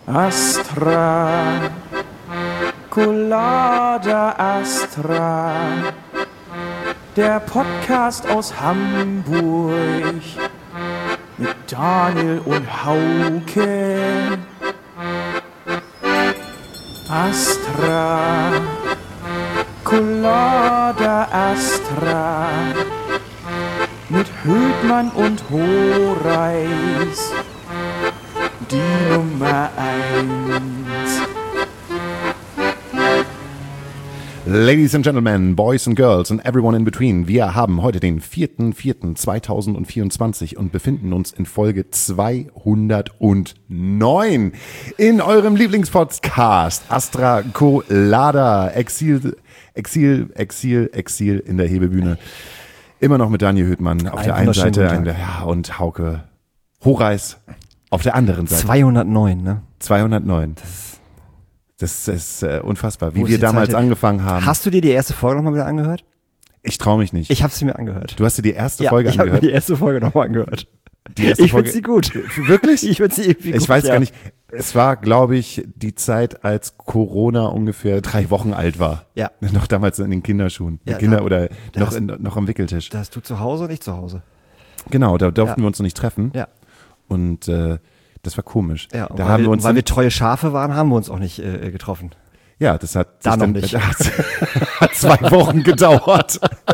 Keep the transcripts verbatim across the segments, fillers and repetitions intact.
Astra, Colada Astra, der Podcast aus Hamburg mit Daniel und Hauke. Astra, Colada Astra, mit Hödmann und Horeis, die Nummer eins. Ladies and Gentlemen, Boys and Girls and everyone in between, wir haben heute den vierten vierten zweitausendvierundzwanzig und befinden uns in Folge zweihundertneun in eurem Lieblingspodcast Astra Colada, Exil, Exil, Exil, Exil in der Hebebühne. Immer noch mit Daniel Hödmann auf Ein der einen Seite Tag. ja, und Hauke Horeis auf der anderen Seite. zweihundertneun, ne? zweihundertneun. Das ist äh, unfassbar, wie Wo ist wir die damals Zeit? angefangen haben. Hast du dir die erste Folge nochmal wieder angehört? Ich traue mich nicht. Ich habe sie mir angehört. Du hast dir die erste ja, Folge ich habe mir angehört? die erste Folge nochmal angehört. Die erste Ich Folge- finde sie gut. Wirklich? Ich finde sie irgendwie gut. Ich weiß ja. gar nicht. Es war, glaube ich, die Zeit, als Corona ungefähr drei Wochen alt war. Ja. Noch damals in den Kinderschuhen. Ja, Kinder da- oder da noch, hast- in, noch am Wickeltisch. Da hast du zu Hause und ich zu Hause. Genau, da durften Ja. wir uns noch nicht treffen. Ja. Und äh, das war komisch. Ja, und da weil, haben wir, wir uns weil dann, wir treue Schafe waren, haben wir uns auch nicht äh, getroffen. ja, das hat Da sich noch dann, nicht. Hat, hat zwei Wochen gedauert.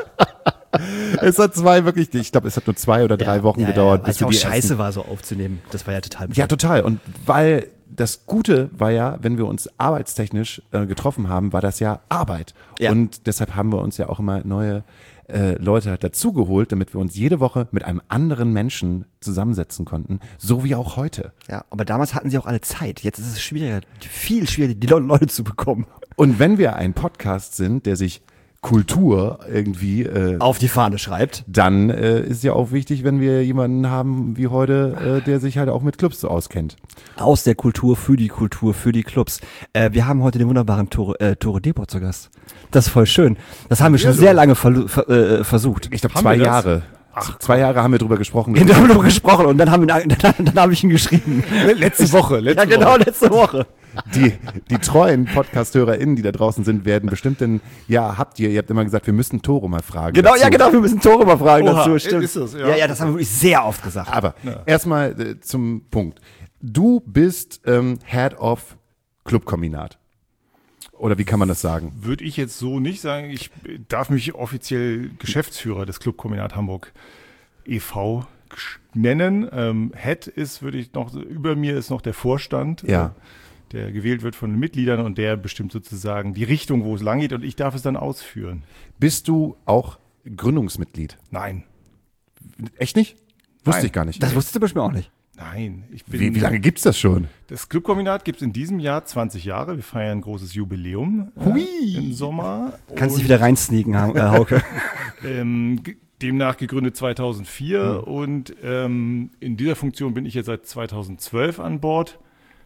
Es hat zwei wirklich, ich glaube, es hat nur zwei oder drei ja, Wochen ja, gedauert, Ja, bis bis wir auch die scheiße ersten, war, so aufzunehmen. Das war ja total Ja, total. Und weil das Gute war ja, wenn wir uns arbeitstechnisch äh, getroffen haben, war das ja Arbeit. Ja. Und deshalb haben wir uns ja auch immer neue äh, Leute dazugeholt, damit wir uns jede Woche mit einem anderen Menschen zusammensetzen konnten, so wie auch heute. Ja, aber damals hatten sie auch alle Zeit. Jetzt ist es schwieriger, viel schwieriger, die Le- Leute zu bekommen. Und wenn wir ein Podcast sind, der sich Kultur irgendwie äh, Auf die Fahne schreibt. dann äh, ist ja auch wichtig, wenn wir jemanden haben wie heute, äh, der sich halt auch mit Clubs so auskennt. Aus der Kultur, für die Kultur, für die Clubs. Äh, wir haben heute den wunderbaren Tore, äh, Tore Depot zu Gast. Das ist voll schön. Das haben wir schon sehr lange verlu- ver, äh, versucht. Ich glaube, Haben zwei wir das? Jahre. Ach. Zwei Jahre haben wir drüber gesprochen. Da haben wir darüber gesprochen und dann haben wir, dann, dann habe ich ihn geschrieben. Letzte Woche, letzte Ja, genau, Woche. letzte Woche. Die, die treuen Podcast-HörerInnen, die da draußen sind, werden bestimmt denn, ja, habt ihr, ihr habt immer gesagt, wir müssten Tore mal fragen. Genau, dazu. ja, genau, wir müssen Tore mal fragen Oha, dazu. Stimmt. ist es, ja. ja, ja, das haben wir wirklich sehr oft gesagt. Aber erstmal äh, zum Punkt. Du bist ähm, Head of Clubkombinat. Oder wie kann man das sagen? Würde ich jetzt so nicht sagen. Ich darf mich offiziell Geschäftsführer des Clubkombinat Hamburg e V nennen. Ähm, Head ist, würde ich noch, über mir ist noch der Vorstand, Ja. äh, der gewählt wird von den Mitgliedern und der bestimmt sozusagen die Richtung, wo es lang geht und ich darf es dann ausführen. Bist du auch Gründungsmitglied? Nein, Echt nicht? Wusste Nein. ich gar nicht. Das wusstest du bestimmt auch nicht. nein. Ich bin, wie, wie lange gibt's das schon? Das Clubkombinat gibt es in diesem Jahr zwanzig Jahre. Wir feiern ein großes Jubiläum äh, Hui. im Sommer. Kannst dich Und- wieder reinsneaken, Ha- äh, Hauke. Ähm, ge- demnach gegründet zweitausendvier und ähm, in dieser Funktion bin ich jetzt seit zweitausendzwölf an Bord.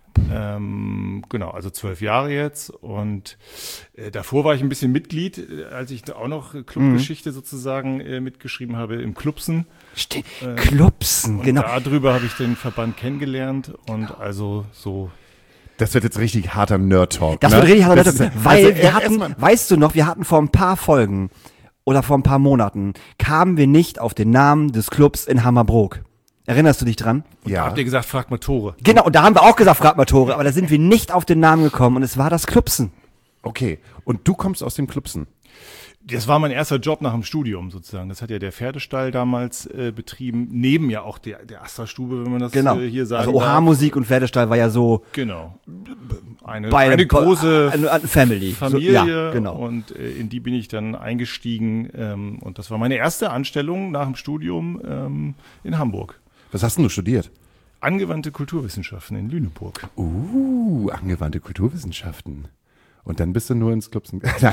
Ähm, genau, also zwölf Jahre jetzt und äh, davor war ich ein bisschen Mitglied, äh, als ich da auch noch äh, Clubgeschichte sozusagen äh, mitgeschrieben habe im Clubsen. Ste Klupsen, Und genau. darüber habe ich den Verband kennengelernt und also so. Das wird jetzt richtig harter Nerd-Talk. Das ne? wird richtig hart, Das Leute, ist- weil also, wir erst hatten, mal- weißt du noch, wir hatten vor ein paar Folgen oder vor ein paar Monaten, kamen wir nicht auf den Namen des Clubs in Hammerbrook. Erinnerst du dich dran? ja. Habt ihr gesagt, fragt mal Tore. Genau, und da haben wir auch gesagt, frag mal Tore, aber da sind wir nicht auf den Namen gekommen und es war das Klupsen. Okay. Und du kommst aus dem Clubsen. Das war mein erster Job nach dem Studium sozusagen. Das hat ja der Pferdestall damals äh, betrieben, neben ja auch der, der Astra-Stube, wenn man das Genau. äh, hier sagen Also darf. O H-Musik und Pferdestall war ja so Genau. Eine, bei eine große eine, eine Family. Familie So, ja, genau. und äh, in die bin ich dann eingestiegen ähm, und das war meine erste Anstellung nach dem Studium ähm, in Hamburg. Was hast denn du studiert? Angewandte Kulturwissenschaften in Lüneburg. Uh, angewandte Kulturwissenschaften. Und dann bist du nur ins Clubsen. Nein.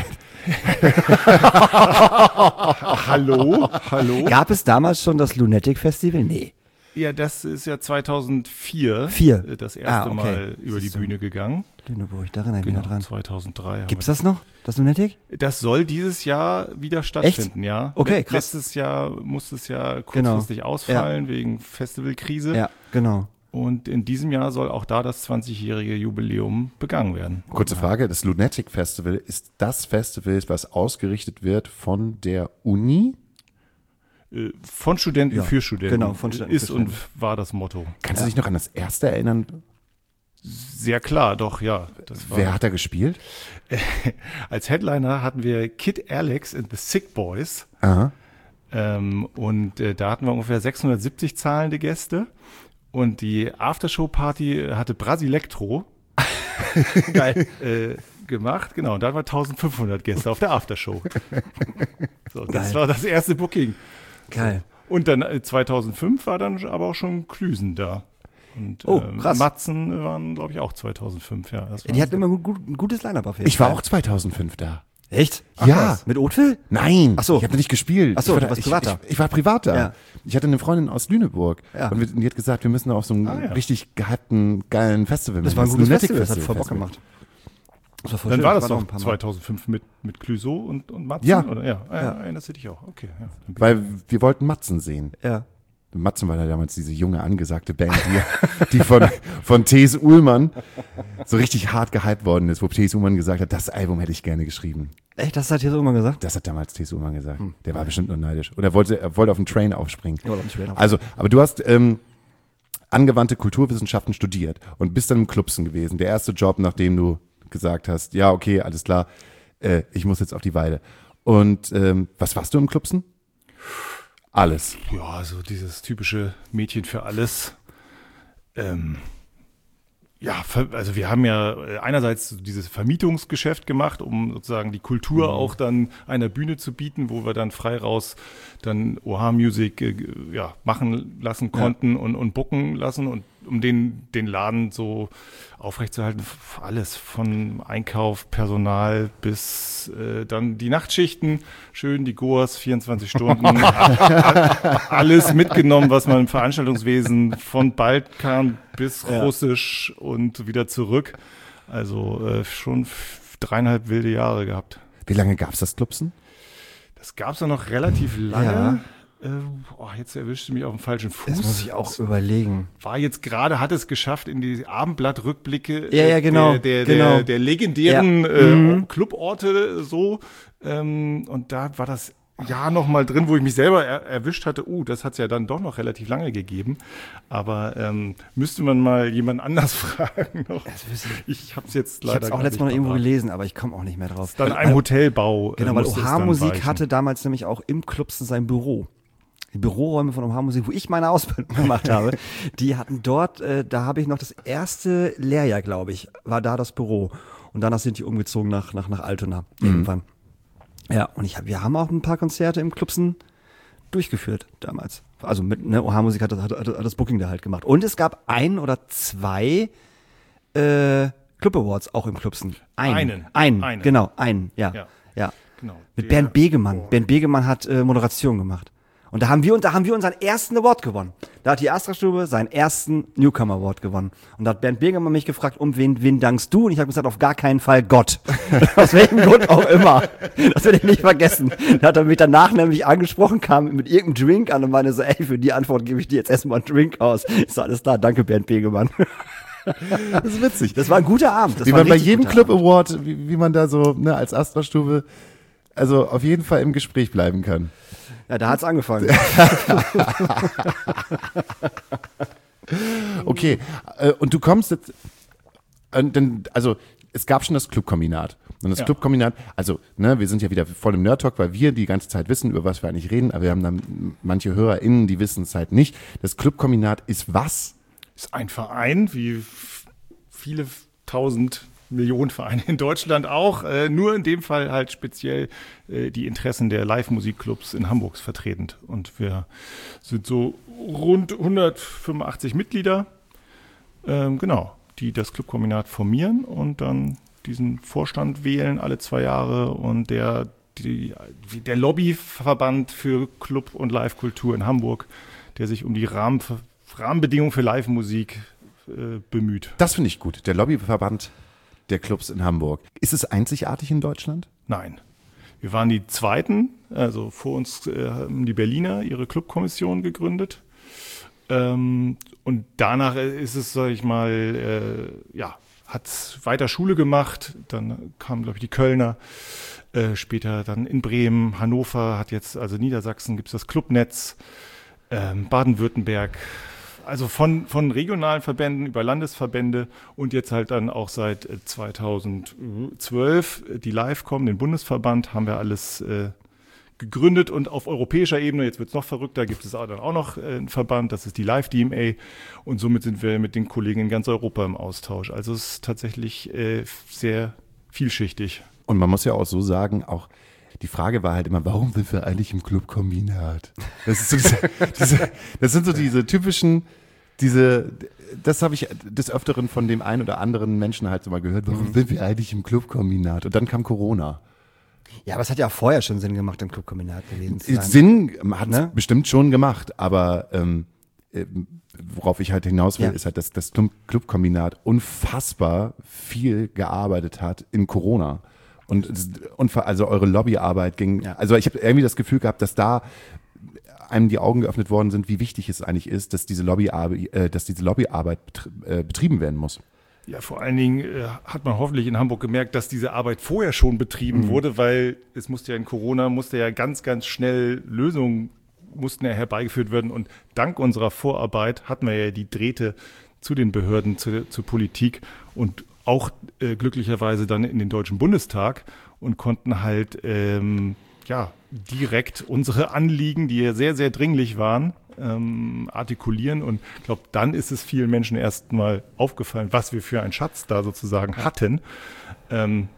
Hallo? Hallo? Gab es damals schon das Lunatic Festival? Nee. Ja, das ist ja zweitausendvier Vier. äh, das erste Ah, okay. Mal über die Siehst du. Bühne gegangen. Lüneburg, da erinnere ich mich noch dran. zweitausenddrei. haben Gibt's wir- das noch, das Lunatic? Das soll dieses Jahr wieder stattfinden, ja. Okay, Le- krass. Letztes Jahr musste es ja kurzfristig ausfallen wegen Festivalkrise. Ja, genau. Und in diesem Jahr soll auch da das zwanzigjährige Jubiläum begangen werden. Kurze Frage, das Lunatic Festival ist das Festival, was ausgerichtet wird von der Uni? Äh, Von Studenten Ja, für Studenten. genau, von Studenten ist für und Studenten. war das Motto. Kannst du dich noch an das erste erinnern? Sehr klar, doch, ja. Das war, Wer hat da gespielt? als Headliner hatten wir Kid Alex and the Sick Boys. Aha. Ähm, und äh, da hatten wir ungefähr sechshundertsiebzig zahlende Gäste. Und die Aftershow-Party hatte Brasilektro Geil. äh, gemacht. Genau, und da waren eintausendfünfhundert Gäste auf der Aftershow. So, das Geil. war das erste Booking. Geil. Und dann äh, zweitausendfünf war dann aber auch schon Klüsen da. Und Oh, ähm, krass. Matzen waren, glaube ich, auch zweitausendfünf. Ja, das war Die hatten immer gut, gut, ein gutes Line-Up auf jeden Ich war Fall. auch zweitausendfünf da. Echt? Ja. was? Mit Oatville? Nein, Ach so. ich habe nicht gespielt. Ach so, ich war du da, warst ich, privat da. Ich, ich war privat da. Ja. Ich hatte eine Freundin aus Lüneburg Ja. und wir- die hat gesagt, wir müssen auf so einem Ah, ja. richtig gehypten, geilen Festival Das machen. war ein gutes Lunatic Festival, das hat voll Bock Festival. gemacht. Das war voll Dann schön. war Ich das noch doch ein paar Mal. zweitausendfünf mit, mit Clouseau und, und Matzen? Ja. Oder? Ja, ja. Ja. Erinnerst du dich auch? Okay. Ja. Dann bin Weil wir wollten Matzen sehen. Ja. Matzen war ja damals diese junge, angesagte Band, die, die von, von T S. Ullmann so richtig hart gehypt worden ist, wo T S. Ullmann gesagt hat, das Album hätte ich gerne geschrieben. Echt, das hat hier so immer gesagt? Das hat damals T S. Ullmann gesagt. Der war bestimmt nur neidisch. Oder wollte, er wollte auf den Train aufspringen. Ja, oder auf den Train aufspringen. Also, aber du hast ähm, angewandte Kulturwissenschaften studiert und bist dann im Clubsen gewesen. Der erste Job, nachdem du gesagt hast, ja, okay, alles klar, äh, ich muss jetzt auf die Weide. Und ähm, was warst du im Clubsen? Alles. Ja, so dieses typische Mädchen für alles. Ähm, ja, ver- also wir haben ja äh, einerseits so dieses Vermietungsgeschäft gemacht, um sozusagen die Kultur auch dann einer Bühne zu bieten, wo wir dann frei raus dann O H Music äh, ja, machen lassen konnten und, und booken lassen und um den, den Laden so aufrechtzuerhalten, f- alles von Einkauf, Personal bis äh, dann die Nachtschichten, schön die Goas, vierundzwanzig Stunden, alles mitgenommen, was man im Veranstaltungswesen von Balkan bis Ja. Russisch und wieder zurück. Also äh, schon f- dreieinhalb wilde Jahre gehabt. Wie lange gab's das Clubsen? Das gab es ja noch relativ lange. Äh, oh, jetzt erwischte mich auf dem falschen Fuß. Das muss ich auch überlegen. War jetzt gerade, hat es geschafft in die Abendblattrückblicke Ja, ja, genau, der, der, genau. der, der legendären Ja. äh, Mhm. Cluborte so. Ähm, und da war das Jahr noch mal drin, wo ich mich selber er, erwischt hatte. Uh, das hat es ja dann doch noch relativ lange gegeben. Aber ähm, müsste man mal jemand anders fragen noch. Ich habe es jetzt Ich leider habe es auch gar letztes Mal noch nicht irgendwo parat. gelesen, aber ich komme auch nicht mehr drauf. Dann ein Hotelbau. äh, Genau, weil musste O es H dann Musik weichen. hatte damals nämlich auch im Clubsen sein Büro. Die Büroräume von O H Musik, wo ich meine Ausbildung gemacht habe, die hatten dort, äh, da habe ich noch das erste Lehrjahr, glaube ich, war da das Büro. Und danach sind die umgezogen nach, nach, nach Altona irgendwann. Ja, und ich hab, wir haben auch ein paar Konzerte im Clubsen durchgeführt damals. Also mit ne, O H Musik hat, das- hat, hat, hat das Booking da halt gemacht. Und es gab ein oder zwei äh, Club Awards auch im Clubsen. Einen. Einen. Einen, Einen. genau, einen, ja. Ja. ja. Genau. Mit Der- Bernd Begemann. Oh. Bernd Begemann hat äh, Moderation gemacht. Und da haben wir, und da haben wir unseren ersten Award gewonnen. Da hat die Astra-Stube seinen ersten Newcomer Award gewonnen. Und da hat Bernd Begemann mich gefragt, um wen, wen dankst du? Und ich habe gesagt, auf gar keinen Fall Gott. Aus welchem Grund auch immer. Das werde ich nicht vergessen. Da hat er mich danach nämlich angesprochen, kam mit irgendeinem Drink an und meinte so, ey, für die Antwort gebe ich dir jetzt erstmal einen Drink aus. Ich so, alles klar, danke Bernd Begemann. Das ist witzig. Das war ein guter Abend. Das Wie war ein man bei richtig jedem guter Club Abend. Award, wie, wie man da so ne, als Astra-Stube, also auf jeden Fall im Gespräch bleiben kann. Ja, da hat's angefangen. Okay, äh, und du kommst jetzt, äh, denn, also es gab schon das Clubkombinat. Und das Ja. Clubkombinat, also ne, wir sind ja wieder voll im Nerd-Talk, weil wir die ganze Zeit wissen, über was wir eigentlich reden, aber wir haben dann manche HörerInnen, die wissen es halt nicht. Das Clubkombinat ist was? Ist ein Verein, wie f- viele tausend Millionen Vereine in Deutschland auch, äh, nur in dem Fall halt speziell äh, die Interessen der Live-Musikclubs in Hamburg vertretend. Und wir sind so rund hundertfünfundachtzig Mitglieder, ähm, genau, die das Clubkombinat formieren und dann diesen Vorstand wählen alle zwei Jahre und der, die, der Lobbyverband für Club- und Live-Kultur in Hamburg, der sich um die Rahmen, Rahmenbedingungen für Live-Musik äh, bemüht. Das finde ich gut. Der Lobbyverband der Clubs in Hamburg. Ist es einzigartig in Deutschland? Nein. Wir waren die Zweiten, also vor uns äh, haben die Berliner ihre Clubkommission gegründet. Ähm, und danach ist es, sag ich mal, äh, ja, hat weiter Schule gemacht. Dann kamen, glaube ich, die Kölner. Äh, später dann in Bremen, Hannover hat jetzt, also Niedersachsen gibt es das Clubnetz, ähm, Baden-Württemberg. Also von, von regionalen Verbänden über Landesverbände und jetzt halt dann auch seit zweitausendzwölf die Livecom, den Bundesverband, haben wir alles äh, gegründet und auf europäischer Ebene, jetzt wird es noch verrückter, gibt es auch dann auch noch äh, einen Verband, das ist die Live-D M A und somit sind wir mit den Kollegen in ganz Europa im Austausch. Also es ist tatsächlich äh, sehr vielschichtig. Und man muss ja auch so sagen, auch die Frage war halt immer, warum sind wir eigentlich im Clubkombinat? Das ist so diese, diese, das sind so diese typischen, diese, das habe ich des Öfteren von dem einen oder anderen Menschen halt so mal gehört, warum sind wir eigentlich im Clubkombinat? Und dann kam Corona. Ja, aber es hat ja auch vorher schon Sinn gemacht, im Clubkombinat gewesen zu sein. Sinn hat es Ne? bestimmt schon gemacht, aber ähm, äh, worauf ich halt hinaus will, Ja. ist halt, dass das Club- Clubkombinat unfassbar viel gearbeitet hat in Corona. Und, und also eure Lobbyarbeit ging, Ja. also ich habe irgendwie das Gefühl gehabt, dass da einem die Augen geöffnet worden sind, wie wichtig es eigentlich ist, dass diese Lobbyarbeit, äh, dass diese Lobbyarbeit betri- äh, betrieben werden muss. Ja, vor allen Dingen äh, hat man hoffentlich in Hamburg gemerkt, dass diese Arbeit vorher schon betrieben Mhm. wurde, weil es musste ja in Corona, musste ja ganz, ganz schnell Lösungen mussten ja herbeigeführt werden und dank unserer Vorarbeit hatten wir ja die Drähte zu den Behörden, zu, zur Politik und auch äh, glücklicherweise dann in den Deutschen Bundestag und konnten halt ähm, ja direkt unsere Anliegen, die ja sehr, sehr dringlich waren, ähm, artikulieren. Und ich glaube, dann ist es vielen Menschen erst mal aufgefallen, was wir für einen Schatz da sozusagen hatten. Ähm,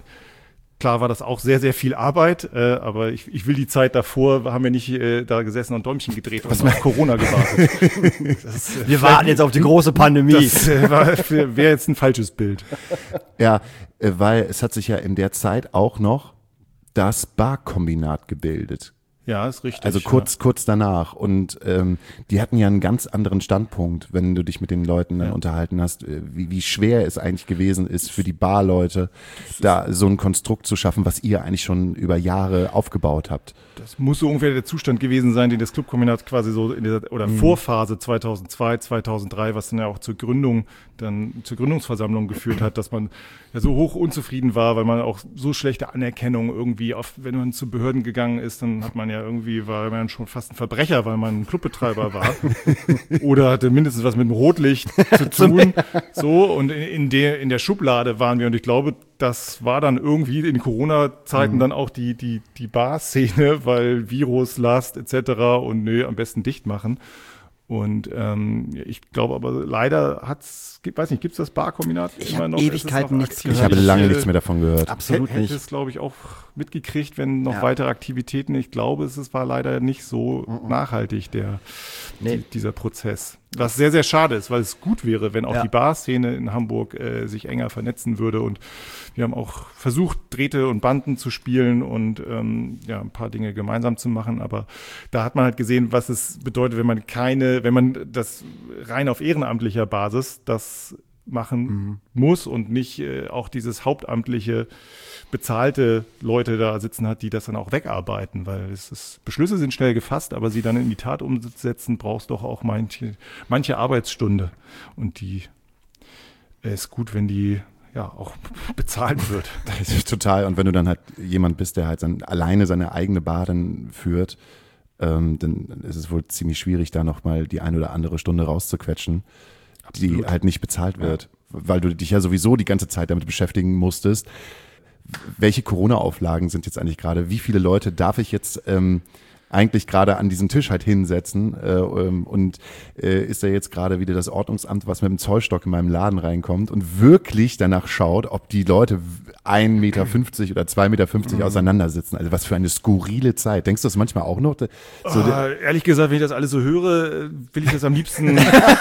Klar war das auch sehr, sehr viel Arbeit, äh, aber ich, ich will die Zeit davor, haben wir nicht äh, da gesessen und Däumchen gedreht und auf Corona gewartet. Das ist, äh, Wir warten jetzt auf die große Pandemie. Das äh, war- wäre jetzt ein falsches Bild. Ja, äh, weil es hat sich ja in der Zeit auch noch das Barkombinat gebildet. Ja, ist richtig. Also kurz, kurz danach. Und ähm, die hatten ja einen ganz anderen Standpunkt, wenn du dich mit den Leuten dann Ja. unterhalten hast, äh, wie, wie schwer es eigentlich gewesen ist für die Barleute, da so ein Konstrukt zu schaffen, was ihr eigentlich schon über Jahre aufgebaut habt. Das muss so ungefähr der Zustand gewesen sein, den das Clubkombinat quasi so in dieser oder Mhm. Vorphase zweitausendzwei, zweitausenddrei, was dann ja auch zur Gründung, dann zur Gründungsversammlung geführt hat, dass man ja so hoch unzufrieden war, weil man auch so schlechte Anerkennung irgendwie auf, wenn man zu Behörden gegangen ist, dann hat man ja irgendwie, war man schon fast ein Verbrecher, weil man ein Clubbetreiber war. Oder hatte mindestens was mit dem Rotlicht zu tun. So, und in, in der, in der Schublade waren wir und ich glaube, das war dann irgendwie in Corona-Zeiten dann auch die, die, die Bar-Szene, weil Virus, Last et cetera und nö, am besten dicht machen. Und ähm, ich glaube aber leider hat's, gibt- weiß nicht, gibt es das Barkombinat Ich immer hab noch? Ist es Ewigkeiten noch nichts aktiv? Ich gehört. habe lange äh, nichts mehr davon gehört. Absolut Hätte nicht. es, glaube ich, auch mitgekriegt, wenn noch Ja. weitere Aktivitäten. Ich glaube, es ist- war leider nicht so nachhaltig, der, Nee. die, dieser Prozess. Was sehr, sehr schade ist, weil es gut wäre, wenn auch Ja. die Barszene in Hamburg äh, sich enger vernetzen würde. Und wir haben auch versucht, Drähte und Banden zu spielen und ähm, ja, ein paar Dinge gemeinsam zu machen. Aber da hat man halt gesehen, was es bedeutet, wenn man keine, wenn man das rein auf ehrenamtlicher Basis das machen muss und nicht äh, auch dieses hauptamtliche bezahlte Leute da sitzen hat, die das dann auch wegarbeiten, weil es ist, Beschlüsse sind schnell gefasst, aber sie dann in die Tat umsetzen, brauchst doch auch manche, manche Arbeitsstunde und die äh, ist gut, wenn die ja auch bezahlt wird. Das ist total. Und wenn du dann halt jemand bist, der halt sein, alleine seine eigene Bar dann führt, ähm, dann ist es wohl ziemlich schwierig, da nochmal die eine oder andere Stunde rauszuquetschen, die Absolut. halt nicht bezahlt wird, weil du dich ja sowieso die ganze Zeit damit beschäftigen musstest. Welche Corona-Auflagen sind jetzt eigentlich gerade? Wie viele Leute darf ich jetzt ähm, eigentlich gerade an diesen Tisch halt hinsetzen? Äh, ähm, und äh, ist da jetzt gerade wieder das Ordnungsamt, was mit dem Zollstock in meinem Laden reinkommt und wirklich danach schaut, ob die Leute ein Meter fünfzig oder zwei Meter fünfzig auseinandersitzen? Also was für eine skurrile Zeit. Denkst du das manchmal auch noch? So Ah, ehrlich gesagt, wenn ich das alles so höre, will ich das am liebsten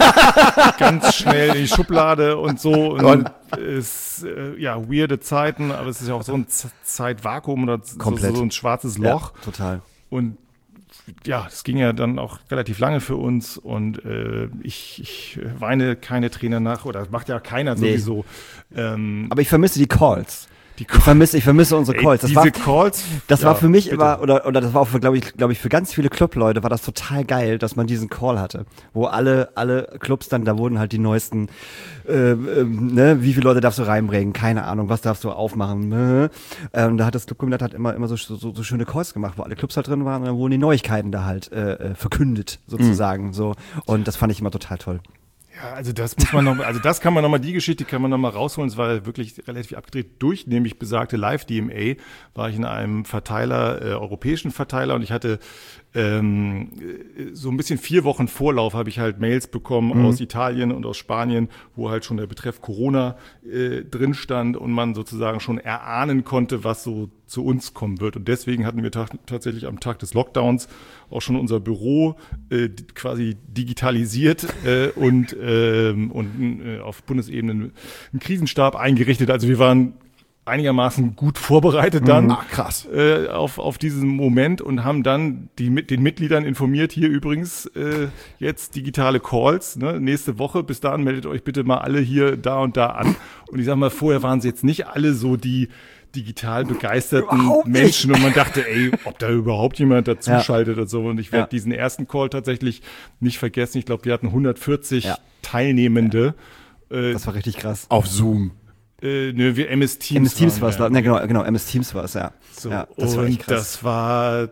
ganz schnell in die Schublade und so. Und es äh, ja weirde Zeiten, aber es ist ja auch so ein Z- Zeitvakuum oder so, Komplett. so ein schwarzes Loch. Ja, total. Und ja, es ging ja dann auch relativ lange für uns und äh, ich, ich weine keine Tränen nach oder das macht ja keiner Nee. sowieso. Ähm, Aber ich vermisse die Calls. Ich vermisse, ich vermisse unsere Calls. Das Ey, diese war, Calls. Das ja, war für mich bitte. immer, oder, oder das war auch für, glaube ich, glaube ich, für ganz viele Clubleute war das total geil, dass man diesen Call hatte, wo alle, alle Clubs dann, da wurden halt die neuesten, äh, äh, ne, wie viele Leute darfst du reinbringen, keine Ahnung, was darfst du aufmachen, ne? Ähm, da hat das Clubkombinat halt immer, immer so, so, so schöne Calls gemacht, wo alle Clubs halt drin waren und dann wurden die Neuigkeiten da halt, äh, verkündet, sozusagen, mhm. so. Und das fand ich immer total toll. Ja, also das muss man noch, also das kann man nochmal, die Geschichte kann man nochmal rausholen. Es war wirklich relativ abgedreht. Durch nämlich besagte Live-D M A war ich in einem Verteiler, äh, europäischen Verteiler, und ich hatte ähm, so ein bisschen vier Wochen Vorlauf habe ich halt Mails bekommen mhm. aus Italien und aus Spanien, wo halt schon der Betreff Corona äh, drin stand und man sozusagen schon erahnen konnte, was so zu uns kommen wird. Und deswegen hatten wir ta- tatsächlich am Tag des Lockdowns auch schon unser Büro äh, quasi digitalisiert äh, und, ähm, und äh, auf Bundesebene einen Krisenstab eingerichtet. Also wir waren einigermaßen gut vorbereitet dann Ach, krass. Äh, auf, auf diesen Moment und haben dann die, den Mitgliedern informiert, hier übrigens äh, jetzt digitale Calls, ne, nächste Woche, bis dahin meldet euch bitte mal alle hier da und da an. Und ich sag mal, vorher waren sie jetzt nicht alle so die digital begeisterten Überhaupt nicht. Menschen und man dachte, ey, ob da überhaupt jemand dazu Ja. schaltet und so. Und ich werde Ja. diesen ersten Call tatsächlich nicht vergessen. Ich glaube, wir hatten hundertvierzig Ja. Teilnehmende. Äh, Das war richtig krass. Auf Zoom. äh, ne, wir M S Teams. M S Teams war waren es, wir. ne, genau, genau, M S Teams war es, ja. So, ja, das war und echt krass. das war,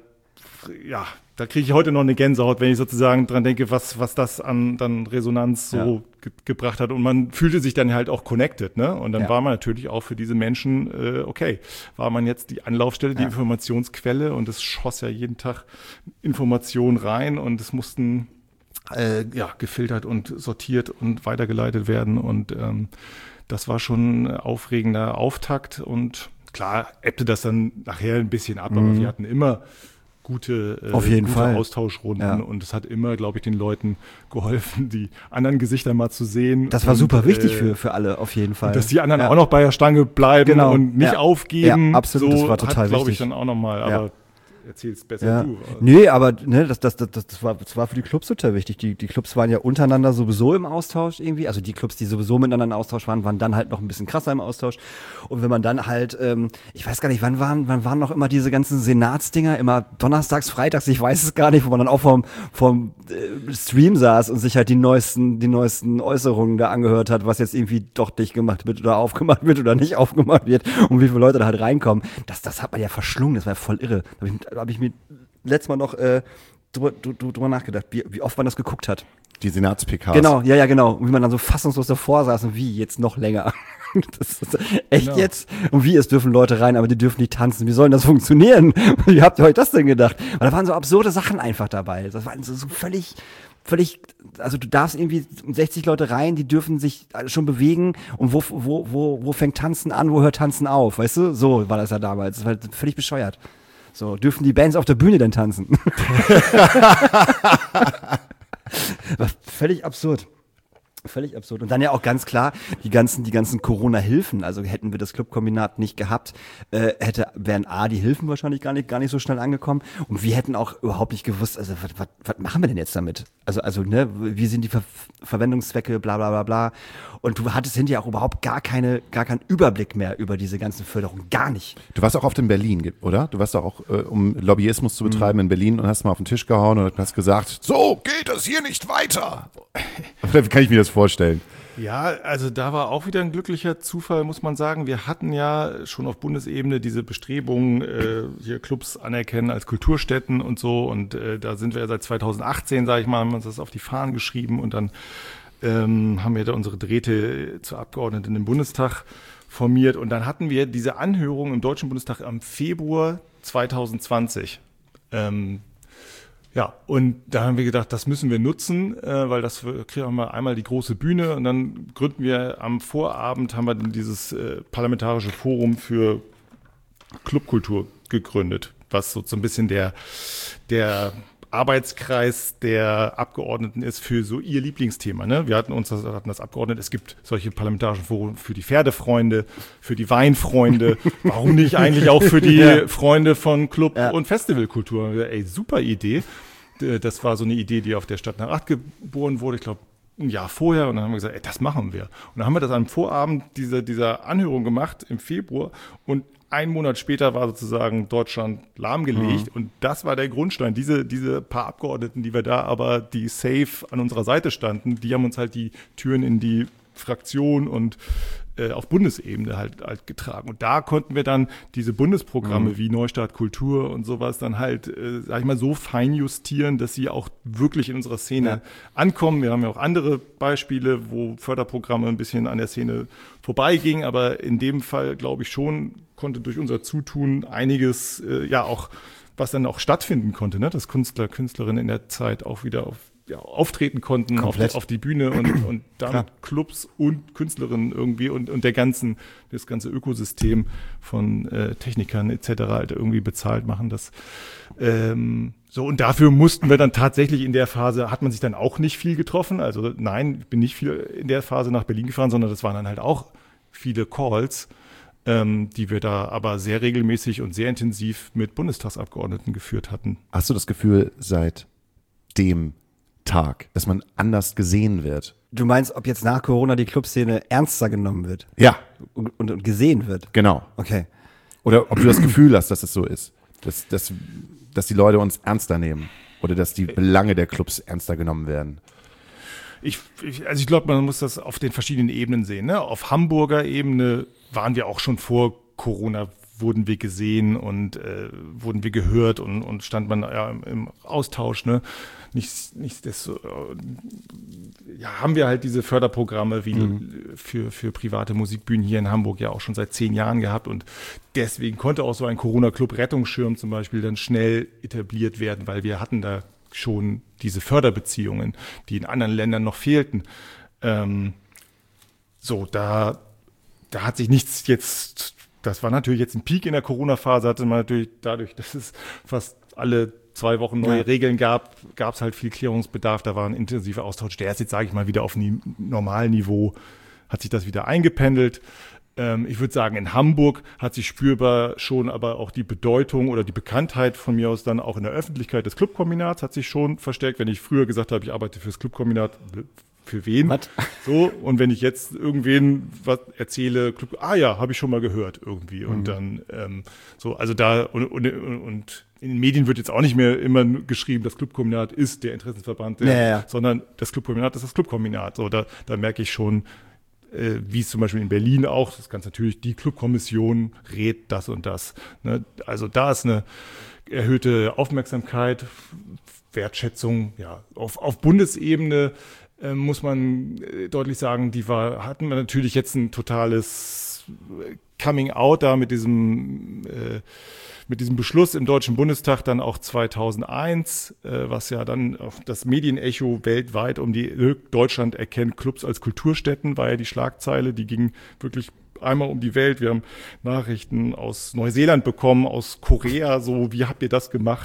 ja, da kriege ich heute noch eine Gänsehaut, wenn ich sozusagen dran denke, was, was das an dann Resonanz so Ja. ge- gebracht hat. Und man fühlte sich dann halt auch connected, ne? Und dann Ja. war man natürlich auch für diese Menschen, äh, okay, war man jetzt die Anlaufstelle, die Ja. Informationsquelle, und es schoss ja jeden Tag Informationen rein und es mussten äh, ja, gefiltert und sortiert und weitergeleitet werden. Und ähm, das war schon ein aufregender Auftakt. Und klar ebbte das dann nachher ein bisschen ab, aber wir hatten immer gute, äh, Auf jeden gute Fall. Austauschrunden. Ja. Und es hat immer, glaube ich, den Leuten geholfen, die anderen Gesichter mal zu sehen. Das war und, super wichtig äh, für, für alle, auf jeden Fall. dass die anderen ja. auch noch bei der Stange bleiben Genau. und nicht Ja. aufgeben. Ja, absolut. So Das war total hat, glaube ich, wichtig. dann auch nochmal. Ja. Aber erzähl's besser Ja. du. Nee, aber ne, das, das, das, das, war, das war für die Clubs total wichtig. Die, die Clubs waren ja untereinander sowieso im Austausch irgendwie. Also die Clubs, die sowieso miteinander im Austausch waren, waren dann halt noch ein bisschen krasser im Austausch. Und wenn man dann halt, ähm, ich weiß gar nicht, wann waren, wann waren noch immer diese ganzen Senatsdinger? Immer donnerstags, freitags, ich weiß es gar nicht, wo man dann auch vom, vom äh, Stream saß und sich halt die neuesten, die neuesten Äußerungen da angehört hat, was jetzt irgendwie doch dicht gemacht wird oder aufgemacht wird oder nicht aufgemacht wird und wie viele Leute da halt reinkommen. Das, das hat man ja verschlungen, das war ja voll irre. Da habe ich, da hab ich mir letztes Mal noch äh, drüber, drüber nachgedacht, wie, wie oft man das geguckt hat. Die Senats-P Ks. Genau, ja, ja, genau. Und wie man dann so fassungslos davor saß und wie, jetzt noch länger. Das ist echt Genau. jetzt? Und wie, es dürfen Leute rein, aber die dürfen nicht tanzen. Wie soll denn das funktionieren? Wie habt ihr euch das denn gedacht? Weil da waren so absurde Sachen einfach dabei. Das waren so, so völlig, völlig, also du darfst irgendwie sechzig Leute rein, die dürfen sich schon bewegen. Und wo, wo, wo, wo fängt Tanzen an, wo hört Tanzen auf? Weißt du? So war das ja damals. Das war völlig bescheuert. So, dürfen die Bands auf der Bühne denn tanzen? War völlig absurd. Völlig absurd. Und dann ja auch ganz klar, die ganzen, die ganzen Corona-Hilfen, also hätten wir das Clubkombinat nicht gehabt, äh, hätte, wären A, die Hilfen wahrscheinlich gar nicht, gar nicht so schnell angekommen. Und wir hätten auch überhaupt nicht gewusst, also, was, was, was machen wir denn jetzt damit? Also, also, ne, wie sind die Ver Verwendungszwecke, bla, bla, bla, bla. Und du hattest hinterher auch überhaupt gar keine, gar keinen Überblick mehr über diese ganzen Förderungen. Gar nicht. Du warst auch oft in Berlin, oder? Du warst auch, äh, um Lobbyismus zu betreiben in Berlin und hast mal auf den Tisch gehauen und hast gesagt, so geht es hier nicht weiter. Wie kann ich mir das vorstellen? Ja, also da war auch wieder ein glücklicher Zufall, muss man sagen. Wir hatten ja schon auf Bundesebene diese Bestrebungen, äh, hier Clubs anerkennen als Kulturstätten und so. Und äh, da sind wir ja seit zweitausendachtzehn, sage ich mal, haben uns das auf die Fahnen geschrieben. Und dann ähm, haben wir da unsere Drähte zur Abgeordneten im Bundestag formiert. Und dann hatten wir diese Anhörung im Deutschen Bundestag am Februar zweitausendzwanzig. Ähm, Ja, und da haben wir gedacht, das müssen wir nutzen, äh, weil das kriegen wir einmal die große Bühne und dann gründen wir am Vorabend, haben wir dann dieses äh, parlamentarische Forum für Clubkultur gegründet, was so, so ein bisschen der, der Arbeitskreis der Abgeordneten ist für so ihr Lieblingsthema. Ne? Wir hatten uns das, hatten das Abgeordnete, es gibt solche parlamentarischen Foren für die Pferdefreunde, für die Weinfreunde, warum nicht eigentlich auch für die Ja. Freunde von Club- Ja. und Festivalkultur. Ey, super Idee. Das war so eine Idee, die auf der Stadt nach Acht geboren wurde. Ich glaube, ein Jahr vorher und dann haben wir gesagt, ey, das machen wir. Und dann haben wir das am Vorabend dieser, dieser Anhörung gemacht im Februar und ein Monat später war sozusagen Deutschland lahmgelegt mhm. und das war der Grundstein. Diese, diese paar Abgeordneten, die wir da aber, die safe an unserer Seite standen, die haben uns halt die Türen in die Fraktion und äh, auf Bundesebene halt, halt getragen. Und da konnten wir dann diese Bundesprogramme mhm. wie Neustart Kultur und sowas dann halt, äh, sag ich mal, so fein justieren, dass sie auch wirklich in unserer Szene ja. ankommen. Wir haben ja auch andere Beispiele, wo Förderprogramme ein bisschen an der Szene vorbeigingen, aber in dem Fall, glaube ich schon, konnte durch unser Zutun einiges, äh, ja auch, was dann auch stattfinden konnte, ne? Dass Künstler, Künstlerinnen in der Zeit auch wieder auf ja, auftreten konnten auf die, auf die Bühne und, und damit Clubs und Künstlerinnen irgendwie und, und der ganzen, das ganze Ökosystem von äh, Technikern et cetera halt irgendwie bezahlt machen. Das, ähm, so, und dafür mussten wir dann tatsächlich in der Phase, hat man sich dann auch nicht viel getroffen. Also nein, ich bin nicht viel in der Phase nach Berlin gefahren, sondern das waren dann halt auch viele Calls, ähm, die wir da aber sehr regelmäßig und sehr intensiv mit Bundestagsabgeordneten geführt hatten. Hast du das Gefühl, seit dem Tag, dass man anders gesehen wird? Du meinst, ob jetzt nach Corona die Clubszene ernster genommen wird? Ja. Und, und, und gesehen wird? Genau. Okay. Oder ob du das Gefühl hast, dass es so ist, dass, dass, dass die Leute uns ernster nehmen oder dass die Belange der Clubs ernster genommen werden. Ich, ich, also ich glaube, man muss das auf den verschiedenen Ebenen sehen. Ne? Auf Hamburger Ebene waren wir auch schon vor Corona, wurden wir gesehen und äh, wurden wir gehört und, und stand man ja im, im Austausch. Ne? Nicht, nicht das, äh, ja, haben wir halt diese Förderprogramme wie mhm. für, für private Musikbühnen hier in Hamburg ja auch schon seit zehn Jahren gehabt und deswegen konnte auch so ein Corona-Club Rettungsschirm zum Beispiel dann schnell etabliert werden, weil wir hatten da schon diese Förderbeziehungen, die in anderen Ländern noch fehlten. Ähm, so, da, da hat sich nichts jetzt, das war natürlich jetzt ein Peak in der Corona-Phase, hatte man natürlich dadurch, dass es fast alle zwei Wochen neue ja. Regeln gab, gab es halt viel Klärungsbedarf, da war ein intensiver Austausch. Der ist jetzt, sage ich mal, wieder auf einem normalen Niveau, hat sich das wieder eingependelt. Ähm, ich würde sagen, in Hamburg hat sich spürbar schon aber auch die Bedeutung oder die Bekanntheit von mir aus dann auch in der Öffentlichkeit des Clubkombinats hat sich schon verstärkt. Wenn ich früher gesagt habe, ich arbeite fürs Clubkombinat, für wen? Was? So, und wenn ich jetzt irgendwen was erzähle, Club, ah ja, habe ich schon mal gehört irgendwie. Und mhm. dann ähm, so, also da und, und, und in den Medien wird jetzt auch nicht mehr immer geschrieben, das Clubkombinat ist der Interessenverband, der, ja, ja. sondern das Clubkombinat ist das Clubkombinat. So, da, da merke ich schon, äh, wie es zum Beispiel in Berlin auch, das ist ganz natürlich, die Clubkommission rät das und das. Ne? Also da ist eine erhöhte Aufmerksamkeit, Wertschätzung, ja, auf, auf Bundesebene äh, muss man äh, deutlich sagen, die war, hatten wir natürlich jetzt ein totales Coming Out da mit diesem äh, mit diesem Beschluss im Deutschen Bundestag dann auch zweitausendeins, äh, was ja dann auf das Medienecho weltweit um die Deutschland erkennt Clubs als Kulturstätten, war ja die Schlagzeile, die ging wirklich einmal um die Welt. Wir haben Nachrichten aus Neuseeland bekommen, aus Korea, so, wie habt ihr das gemacht?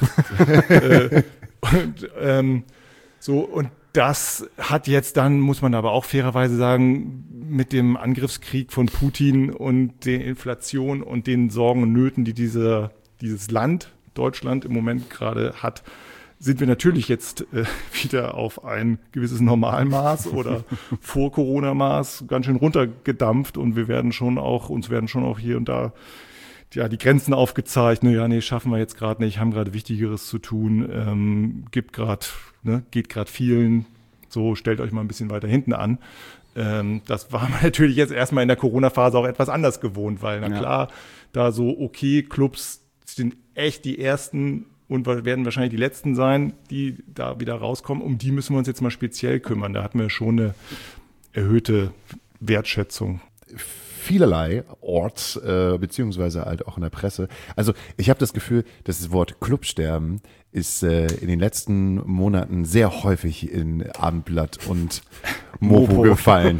äh, und, ähm, so, und das hat jetzt dann, muss man aber auch fairerweise sagen, mit dem Angriffskrieg von Putin und der Inflation und den Sorgen und Nöten, die dieser, dieses Land, Deutschland im Moment gerade hat, sind wir natürlich jetzt äh, wieder auf ein gewisses Normalmaß oder Vor-Corona-Maß ganz schön runtergedampft und wir werden schon auch, uns werden schon auch hier und da ja, die Grenzen aufgezeigt, ne, ja, nee, schaffen wir jetzt gerade nicht, haben gerade Wichtigeres zu tun, ähm, gibt gerade, ne, geht gerade vielen, so stellt euch mal ein bisschen weiter hinten an. Ähm, das war man natürlich jetzt erstmal in der Corona-Phase auch etwas anders gewohnt, weil, na klar, ja. da so, okay, Clubs sind echt die ersten und werden wahrscheinlich die letzten sein, die da wieder rauskommen. Um die müssen wir uns jetzt mal speziell kümmern. Da hatten wir schon eine erhöhte Wertschätzung. Vielerlei Orts, äh, beziehungsweise halt auch in der Presse. Also ich habe das Gefühl, dass das Wort Clubsterben ist äh, in den letzten Monaten sehr häufig in Abendblatt und Mopo gefallen.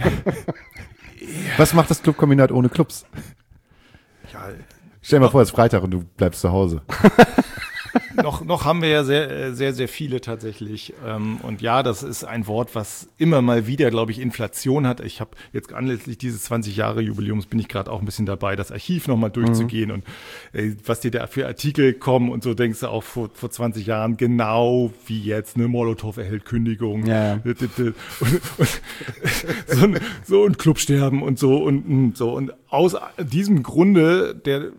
Was macht das Clubkombinat ohne Clubs? Ja, Stell dir mal vor, es ist Freitag und du bleibst zu Hause. noch, noch haben wir ja sehr, sehr, sehr viele tatsächlich. Und ja, das ist ein Wort, was immer mal wieder, glaube ich, Inflation hat. Ich habe jetzt anlässlich dieses zwanzig-Jahre-Jubiläums bin ich gerade auch ein bisschen dabei, das Archiv nochmal durchzugehen. Mhm. Und äh, was dir da für Artikel kommen und so, denkst du auch vor, vor zwanzig Jahren, genau wie jetzt, ne, Molotow erhält Kündigung. Ja. Und, und, und, so, ein, so ein Clubsterben und so und so. Und aus diesem Grunde, der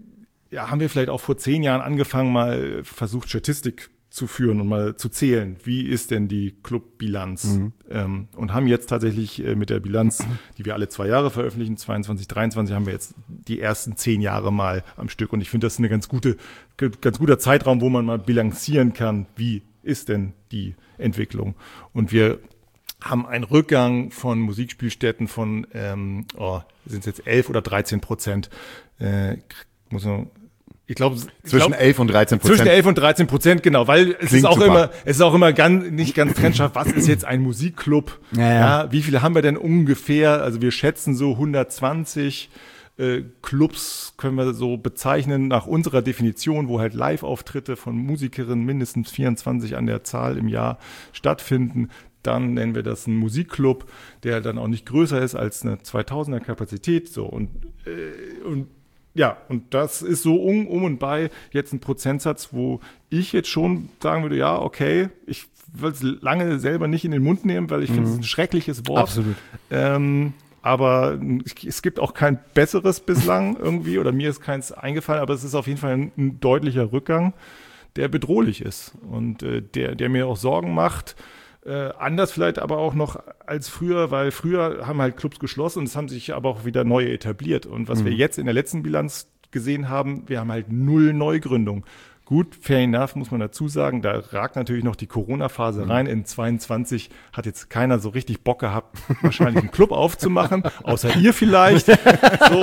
ja, haben wir vielleicht auch vor zehn Jahren angefangen, mal versucht, Statistik zu führen und mal zu zählen. Wie ist denn die Clubbilanz? Mhm. Ähm, und haben jetzt tatsächlich äh, mit der Bilanz, die wir alle zwei Jahre veröffentlichen, zweiundzwanzig, dreiundzwanzig, haben wir jetzt die ersten zehn Jahre mal am Stück. Und ich finde, das ist eine ganz gute, ganz guter Zeitraum, wo man mal bilanzieren kann, wie ist denn die Entwicklung? Und wir haben einen Rückgang von Musikspielstätten von, ähm, oh, sind es jetzt elf oder dreizehn Prozent. Äh, muss man, ich glaube, zwischen glaub, elf und dreizehn Prozent. Zwischen elf und dreizehn Prozent, genau, weil es Klingt ist auch super. immer, es ist auch immer ganz, nicht ganz trennscharf, was ist jetzt ein Musikclub? Ja, ja. Ja, wie viele haben wir denn ungefähr? Also wir schätzen so hundertzwanzig äh, Clubs, können wir so bezeichnen, nach unserer Definition, wo halt Live-Auftritte von Musikerinnen mindestens vierundzwanzig an der Zahl im Jahr stattfinden. Dann nennen wir das einen Musikclub, der dann auch nicht größer ist als eine zweitausender Kapazität. So und, äh, und ja, und das ist so um, um und bei jetzt ein Prozentsatz, wo ich jetzt schon sagen würde, ja, okay, ich will es lange selber nicht in den Mund nehmen, weil ich mhm. finde es ein schreckliches Wort. Absolut. Ähm, aber es gibt auch kein besseres bislang irgendwie, oder mir ist keins eingefallen, aber es ist auf jeden Fall ein, ein deutlicher Rückgang, der bedrohlich ist und äh, der, der mir auch Sorgen macht. Äh, anders vielleicht aber auch noch als früher, weil früher haben halt Clubs geschlossen und es haben sich aber auch wieder neue etabliert. Und was mhm. wir jetzt in der letzten Bilanz gesehen haben, wir haben halt null Neugründung. Gut, fair enough, muss man dazu sagen, da ragt natürlich noch die Corona-Phase mhm. rein. In zweiundzwanzig hat jetzt keiner so richtig Bock gehabt, wahrscheinlich einen Club aufzumachen, außer ihr vielleicht. So.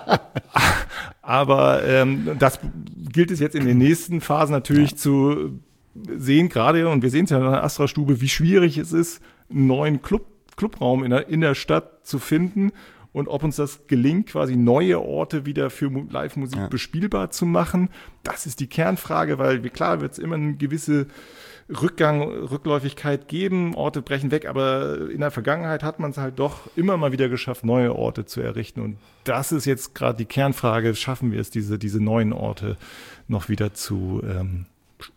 Aber ähm, das gilt es jetzt in den nächsten Phasen natürlich ja. zu sehen, gerade, und wir sehen es ja in der Astra-Stube, wie schwierig es ist, einen neuen Club, Clubraum in der, in der Stadt zu finden und ob uns das gelingt, quasi neue Orte wieder für Live-Musik ja. bespielbar zu machen. Das ist die Kernfrage, weil klar wird es immer eine gewisse Rückgang, Rückläufigkeit geben, Orte brechen weg, aber in der Vergangenheit hat man es halt doch immer mal wieder geschafft, neue Orte zu errichten und das ist jetzt gerade die Kernfrage, schaffen wir es, diese, diese neuen Orte noch wieder zu ähm,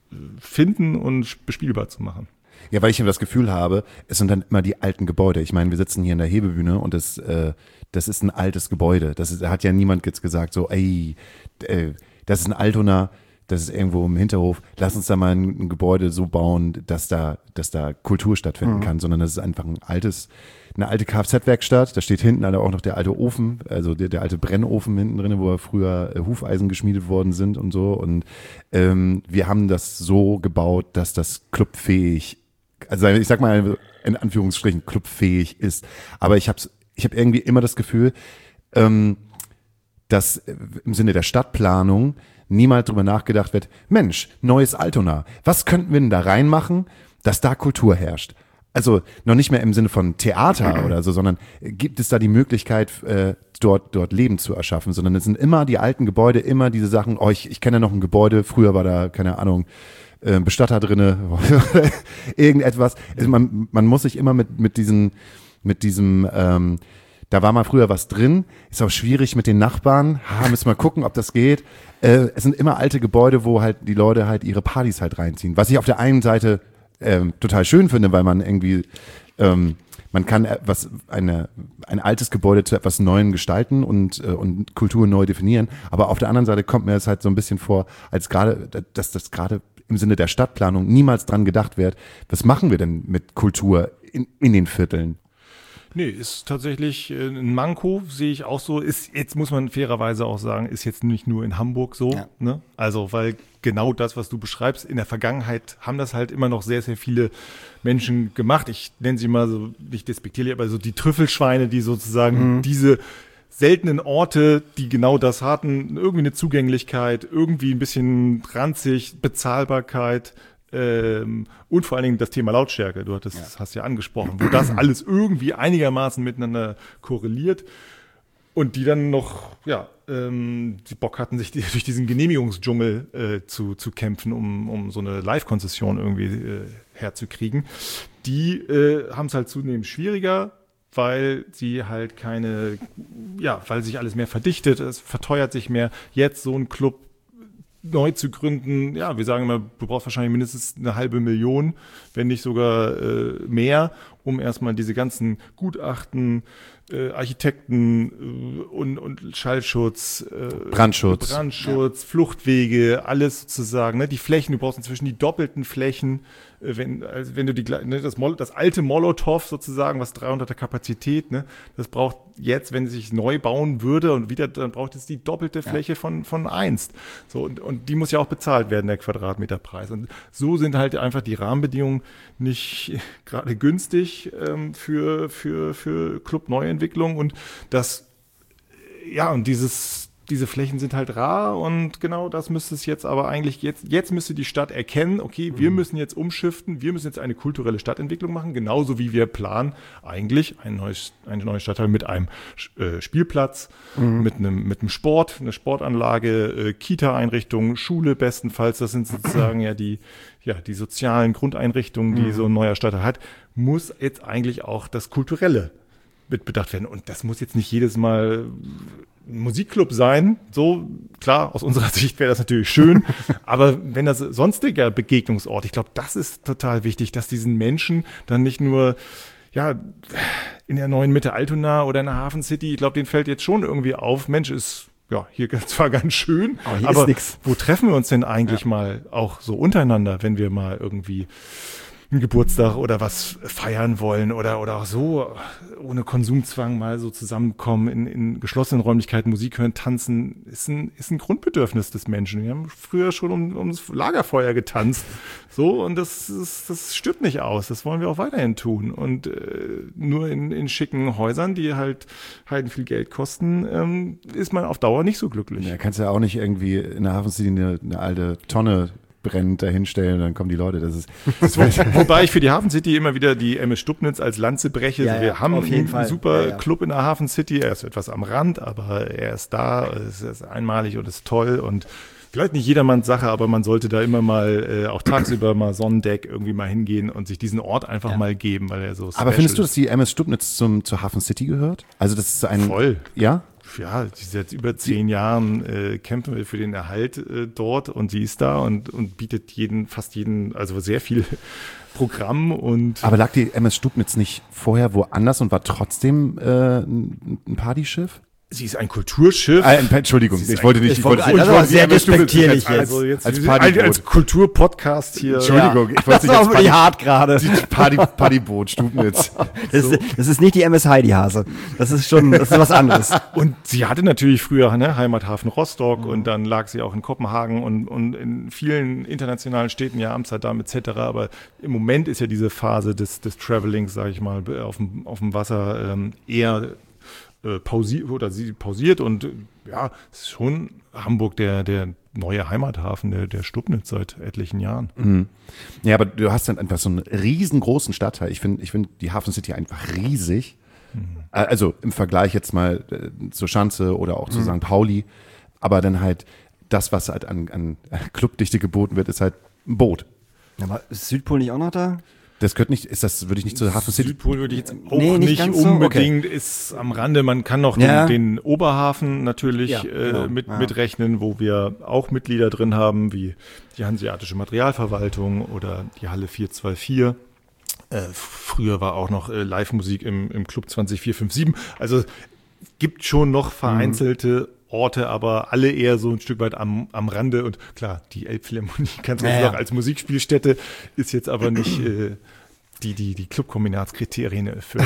finden und bespielbar zu machen. Ja, weil ich immer das Gefühl habe, es sind dann immer die alten Gebäude. Ich meine, wir sitzen hier in der Hebebühne und das, äh, das ist ein altes Gebäude. Das ist, da hat ja niemand jetzt gesagt, so, ey, äh, das ist ein Altona, das ist irgendwo im Hinterhof. Lass uns da mal ein, ein Gebäude so bauen, dass da, dass da Kultur stattfinden mhm. kann, sondern das ist einfach ein altes, eine alte Kfz-Werkstatt. Da steht hinten auch noch der alte Ofen, also der, der alte Brennofen hinten drin, wo früher äh, Hufeisen geschmiedet worden sind und so. Und ähm, wir haben das so gebaut, dass das clubfähig, also ich sag mal in Anführungsstrichen clubfähig ist. Aber ich habe ich hab irgendwie immer das Gefühl, ähm, dass im Sinne der Stadtplanung niemals drüber nachgedacht wird, Mensch, neues Altona, was könnten wir denn da reinmachen, dass da Kultur herrscht? Also noch nicht mehr im Sinne von Theater oder so, sondern gibt es da die Möglichkeit, äh, dort dort Leben zu erschaffen, sondern es sind immer die alten Gebäude, immer diese Sachen, oh, ich, ich kenne ja noch ein Gebäude, früher war da, keine Ahnung, äh, Bestatter drinne, irgendetwas. Also man, man muss sich immer mit mit diesen, mit diesem, ähm, da war mal früher was drin, ist auch schwierig mit den Nachbarn, ha, müssen wir gucken, ob das geht. Äh, es sind immer alte Gebäude, wo halt die Leute halt ihre Partys halt reinziehen. Was ich auf der einen Seite ähm, total schön finde, weil man irgendwie, ähm, man kann etwas, eine, ein altes Gebäude zu etwas Neuem gestalten und, äh, und Kultur neu definieren. Aber auf der anderen Seite kommt mir das halt so ein bisschen vor, als gerade, dass das gerade im Sinne der Stadtplanung niemals dran gedacht wird, was machen wir denn mit Kultur in, in den Vierteln? Nee, ist tatsächlich ein Manko, sehe ich auch so. Ist, jetzt muss man fairerweise auch sagen, ist jetzt nicht nur in Hamburg so. Ja. Ne? Also, weil genau das, was du beschreibst, in der Vergangenheit haben das halt immer noch sehr, sehr viele Menschen gemacht. Ich nenne sie mal so, nicht despektierlich, aber so die Trüffelschweine, die sozusagen mhm. diese seltenen Orte, die genau das hatten, irgendwie eine Zugänglichkeit, irgendwie ein bisschen ranzig, Bezahlbarkeit, Ähm, und vor allen Dingen das Thema Lautstärke, du hattest, ja. hast ja angesprochen, wo das alles irgendwie einigermaßen miteinander korreliert. Und die dann noch, ja, ähm, die Bock hatten, sich die, durch diesen Genehmigungsdschungel äh, zu, zu kämpfen, um, um so eine Live-Konzession irgendwie äh, herzukriegen. Die äh, haben es halt zunehmend schwieriger, weil sie halt keine, ja, weil sich alles mehr verdichtet, es verteuert sich mehr. Jetzt so ein Club neu zu gründen, ja, wir sagen immer, du brauchst wahrscheinlich mindestens eine halbe Million, wenn nicht sogar äh, mehr, um erstmal diese ganzen Gutachten, äh, Architekten äh, und, und Schallschutz, äh, Brandschutz, Brandschutz, ja. Fluchtwege, alles sozusagen, ne? Die Flächen, du brauchst inzwischen die doppelten Flächen, äh, wenn, also wenn du die, ne, das, Mol- das alte Molotow sozusagen, was dreihunderter Kapazität, ne, das braucht jetzt, wenn es sich neu bauen würde und wieder, dann braucht es die doppelte Fläche ja. von, von einst. So, und, und die muss ja auch bezahlt werden, der Quadratmeterpreis. Und so sind halt einfach die Rahmenbedingungen nicht gerade günstig ähm, für, für, für Club-Neuentwicklung. Und das, ja, und dieses, diese Flächen sind halt rar und genau das müsste es jetzt aber eigentlich, jetzt, jetzt müsste die Stadt erkennen, okay, wir müssen jetzt umschiften, wir müssen jetzt eine kulturelle Stadtentwicklung machen, genauso wie wir planen, eigentlich ein neues, ein neues Stadtteil mit einem äh, Spielplatz, mhm. mit einem, mit einem Sport, eine Sportanlage, äh, Kita-Einrichtungen, Schule bestenfalls, das sind sozusagen ja die, ja, die sozialen Grundeinrichtungen, die mhm. so ein neuer Stadtteil hat, muss jetzt eigentlich auch das Kulturelle mit bedacht werden. Und das muss jetzt nicht jedes Mal ein Musikclub sein. So, klar, aus unserer Sicht wäre das natürlich schön. Aber wenn das sonstiger Begegnungsort, ich glaube, das ist total wichtig, dass diesen Menschen dann nicht nur, ja, in der neuen Mitte Altona oder in der Hafen City, ich glaube, denen fällt jetzt schon irgendwie auf, Mensch, ist ja hier zwar ganz schön, aber, hier aber ist nix. Wo treffen wir uns denn eigentlich ja. mal auch so untereinander, wenn wir mal irgendwie einen Geburtstag oder was feiern wollen oder oder auch so ohne Konsumzwang mal so zusammenkommen in, in geschlossenen Räumlichkeiten, Musik hören, tanzen, ist ein, ist ein Grundbedürfnis des Menschen. Wir haben früher schon um, ums Lagerfeuer getanzt. So, und das, ist, das stirbt nicht aus. Das wollen wir auch weiterhin tun. Und äh, nur in, in schicken Häusern, die halt halt viel Geld kosten, ähm, ist man auf Dauer nicht so glücklich. Ja, kannst ja auch nicht irgendwie in der Hafen City eine, eine alte Tonne brennend dahinstellen, dann kommen die Leute. Das ist, das Wobei ich für die Hafen City immer wieder die M S Stubnitz als Lanze breche. Ja, wir ja, haben auf jeden einen Fall. super ja, ja. Club in der Hafen City. Er ist etwas am Rand, aber er ist da. Es ist einmalig und ist toll und vielleicht nicht jedermanns Sache, aber man sollte da immer mal äh, auch tagsüber mal Sonnendeck irgendwie mal hingehen und sich diesen Ort einfach ja. mal geben, weil er so Aber findest du, ist. dass die M S Stubnitz zum, zur Hafen City gehört? Also das ist ein... Voll. Ja? Ja, seit über zehn Jahren äh, kämpfen wir für den Erhalt äh, dort und sie ist da und, und bietet jeden, fast jeden, also sehr viel Programm und. Aber lag die M S Stubnitz nicht vorher woanders und war trotzdem äh, ein Partyschiff? Sie ist ein Kulturschiff. Äh, Entschuldigung, ich wollte nicht. Ich wollte, ich wollte, wollte sehr despektierlich jetzt. Also jetzt als, als, als Kulturpodcast hier. Entschuldigung, ja. ich wollte das ist auch wirklich hart gerade. Die Party, Partyboot, Stubnitz. Das, so. ist, das ist nicht die M S Heidi-Hase. Das ist schon, das ist was anderes. Und sie hatte natürlich früher, ne, Heimathafen Rostock mhm. und dann lag sie auch in Kopenhagen und, und in vielen internationalen Städten, ja, Amsterdam et cetera. Aber im Moment ist ja diese Phase des, des Travelings, sage ich mal, auf dem, auf dem Wasser ähm, eher pausiert oder sie pausiert und ja, es ist schon Hamburg der, der neue Heimathafen der, der Stubnitz seit etlichen Jahren. Mhm. Ja, aber du hast dann einfach so einen riesengroßen Stadtteil. Ich finde ich finde die Hafen City einfach riesig. Mhm. Also im Vergleich jetzt mal äh, zur Schanze oder auch zu mhm. Sankt Pauli. Aber dann halt das, was halt an, an Clubdichte geboten wird, ist halt ein Boot. Aber ist Südpol nicht auch noch da? Das gehört nicht, ist das, würde ich nicht zur Hafen City. Südpol würde ich jetzt auch nee, nicht, nicht so. unbedingt, okay. ist am Rande. Man kann noch ja. den, den Oberhafen natürlich ja, genau. äh, mit, ja. mitrechnen, wo wir auch Mitglieder drin haben, wie die Hanseatische Materialverwaltung oder die Halle vier zwei vier. Äh, früher war auch noch äh, Live-Musik im, im Club zwanzig vier fünf sieben. Also gibt schon noch vereinzelte mhm. Orte, aber alle eher so ein Stück weit am, am Rande. Und klar, die Elbphilharmonie kannst du ja, noch ja. als Musikspielstätte, ist jetzt aber nicht äh, die, die, die Clubkombinatskriterien erfüllt.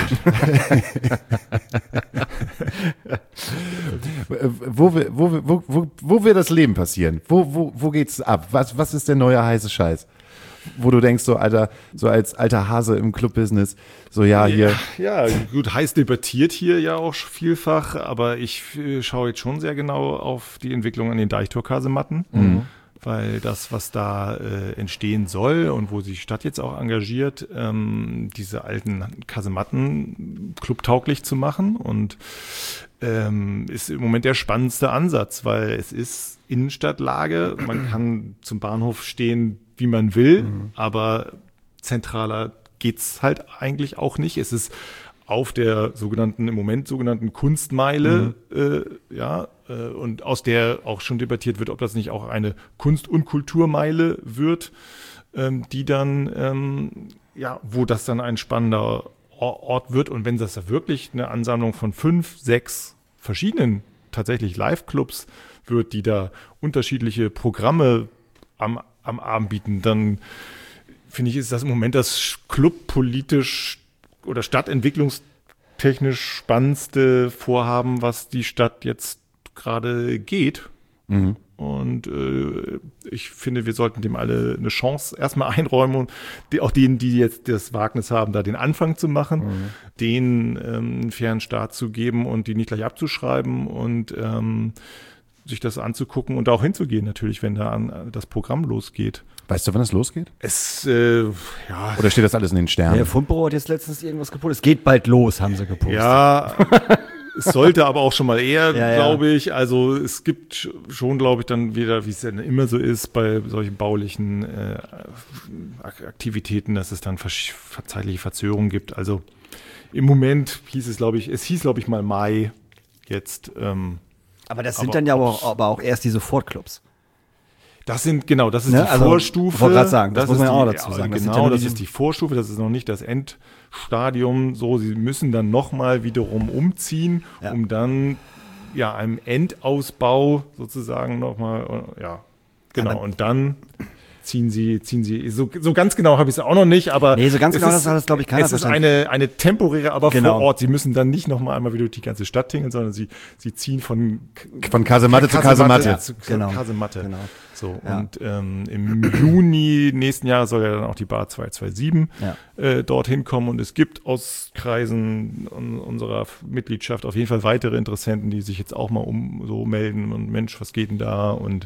wo, wir, wo, wir, wo, wo, wo wird das Leben passieren? Wo, wo, wo geht's ab? Was, was ist der neue heiße Scheiß? Wo du denkst, so alter, so als alter Hase im Clubbusiness, so ja, hier. Ja, ja, gut, heiß debattiert hier ja auch vielfach, aber ich äh, schaue jetzt schon sehr genau auf die Entwicklung an den Deichtorkasematten. Mhm. weil das, was da äh, entstehen soll und wo sich die Stadt jetzt auch engagiert, ähm, diese alten Kasematten clubtauglich zu machen und ähm, ist im Moment der spannendste Ansatz, weil es ist Innenstadtlage, man kann zum Bahnhof stehen, wie man will, mhm. aber zentraler geht's halt eigentlich auch nicht. Es ist auf der sogenannten, im Moment sogenannten Kunstmeile, mhm. äh, ja, äh, und aus der auch schon debattiert wird, ob das nicht auch eine Kunst- und Kulturmeile wird, ähm, die dann, ähm, ja, wo das dann ein spannender Ort wird. Und wenn das da wirklich eine Ansammlung von fünf, sechs verschiedenen tatsächlich Live-Clubs wird, die da unterschiedliche Programme am, am Abend bieten, dann finde ich, ist das im Moment das clubpolitisch oder stadtentwicklungstechnisch spannendste Vorhaben, was die Stadt jetzt gerade geht. Mhm. Und äh, ich finde, wir sollten dem alle eine Chance erstmal einräumen und die, auch denen, die jetzt das Wagnis haben, da den Anfang zu machen, mhm. denen ähm, einen fairen Start zu geben und die nicht gleich abzuschreiben und ähm, sich das anzugucken und auch hinzugehen natürlich, wenn da an, das Programm losgeht. Weißt du, wann es losgeht? Es, äh, ja. Oder steht das alles in den Sternen? Der Fundbüro hat jetzt letztens irgendwas gepostet. Es geht bald los, haben sie gepostet. Ja, es sollte aber auch schon mal eher, ja, ja. glaube ich. Also es gibt schon, glaube ich, dann wieder, wie es ja immer so ist, bei solchen baulichen äh, Aktivitäten, dass es dann versch- zeitliche Verzögerungen gibt. Also im Moment hieß es, glaube ich, es hieß, glaube ich, mal Mai jetzt. Ähm, aber das sind aber dann ja aber auch, aber auch erst die Sofortclubs. Das sind, genau, das ist ne? die also, Vorstufe. Ich wollte gerade sagen, das, das muss man die, auch dazu sagen. Das das genau, ja das die, ist die Vorstufe, das ist noch nicht das Endstadium. So, sie müssen dann nochmal wiederum umziehen, ja. um dann ja einem Endausbau sozusagen nochmal, ja, genau. Aber und dann ziehen sie, ziehen sie, so, so ganz genau habe ich es auch noch nicht, aber nee, so ganz genau ist, das hat das, glaube ich, keiner es ist eine, eine temporäre, aber genau. vor Ort. Sie müssen dann nicht nochmal einmal wieder durch die ganze Stadt tingeln, sondern sie, sie ziehen von, von Kasematte zu Kasematte. Ja, zu genau. Kasematte. Genau. So, ja. und ähm, im Juni nächsten Jahres soll ja dann auch die Bar zwei zwei sieben ja. äh, dorthin kommen und es gibt aus Kreisen un- unserer Mitgliedschaft auf jeden Fall weitere Interessenten, die sich jetzt auch mal um so melden und Mensch, was geht denn da? Und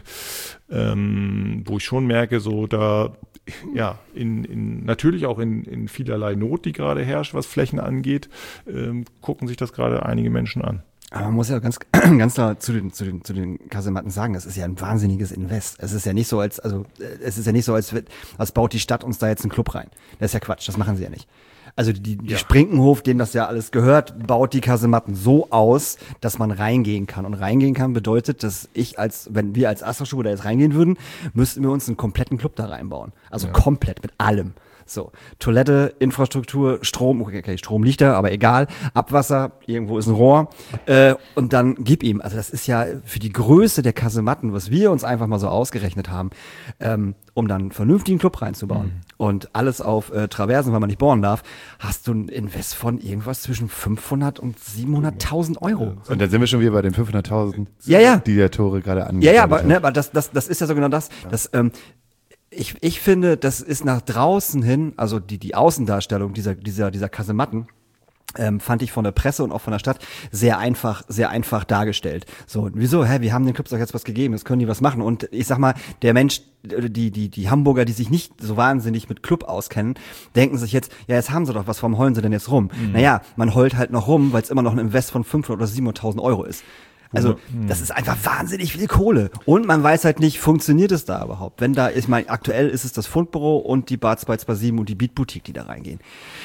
ähm, wo ich schon merke, so da ja, in, in natürlich auch in, in vielerlei Not, die gerade herrscht, was Flächen angeht, ähm, gucken sich das gerade einige Menschen an. Aber man muss ja ganz, ganz klar zu den, zu den, zu den Kasematten sagen, das ist ja ein wahnsinniges Invest. Es ist ja nicht so, als, also, es ist ja nicht so, als, als baut die Stadt uns da jetzt einen Club rein. Das ist ja Quatsch, das machen sie ja nicht. Also die, die ja. Sprinkenhof, dem das ja alles gehört, baut die Kasematten so aus, dass man reingehen kann. Und reingehen kann bedeutet, dass ich als, wenn wir als Astra-Stube da jetzt reingehen würden, müssten wir uns einen kompletten Club da reinbauen. Also ja. komplett, mit allem. So, Toilette, Infrastruktur, Strom, okay, okay, Strom liegt da, aber egal, Abwasser, irgendwo ist ein Rohr, äh, und dann gib ihm. Also das ist ja für die Größe der Kasematten, was wir uns einfach mal so ausgerechnet haben, ähm, um dann einen vernünftigen Club reinzubauen mhm. und alles auf äh, Traversen, weil man nicht bohren darf, hast du ein Invest von irgendwas zwischen fünfhundert und siebenhunderttausend Euro. Und dann sind wir schon wieder bei den fünfhunderttausend, ja, ja. die der Tore gerade angehen. Ja, ja, aber, ne, aber das, das, das ist ja so genau das, ja. das, ähm, Ich, ich finde, das ist nach draußen hin, also die, die Außendarstellung dieser, dieser, dieser Kasematten, ähm, fand ich von der Presse und auch von der Stadt sehr einfach, sehr einfach dargestellt. So, wieso, hä, wir haben den Clubs doch jetzt was gegeben, jetzt können die was machen. Und ich sag mal, der Mensch, die, die, die Hamburger, die sich nicht so wahnsinnig mit Club auskennen, denken sich jetzt, ja, jetzt haben sie doch was, warum heulen sie denn jetzt rum? Mhm. Naja, man heult halt noch rum, weil es immer noch ein Invest von fünfhundert oder siebenhunderttausend Euro ist. Also das ist einfach wahnsinnig viel Kohle. Und man weiß halt nicht, funktioniert es da überhaupt? Wenn da, ich meine, aktuell ist es das Fundbüro und die Bar zwei zwei sieben und die Beat Boutique, die da reingehen.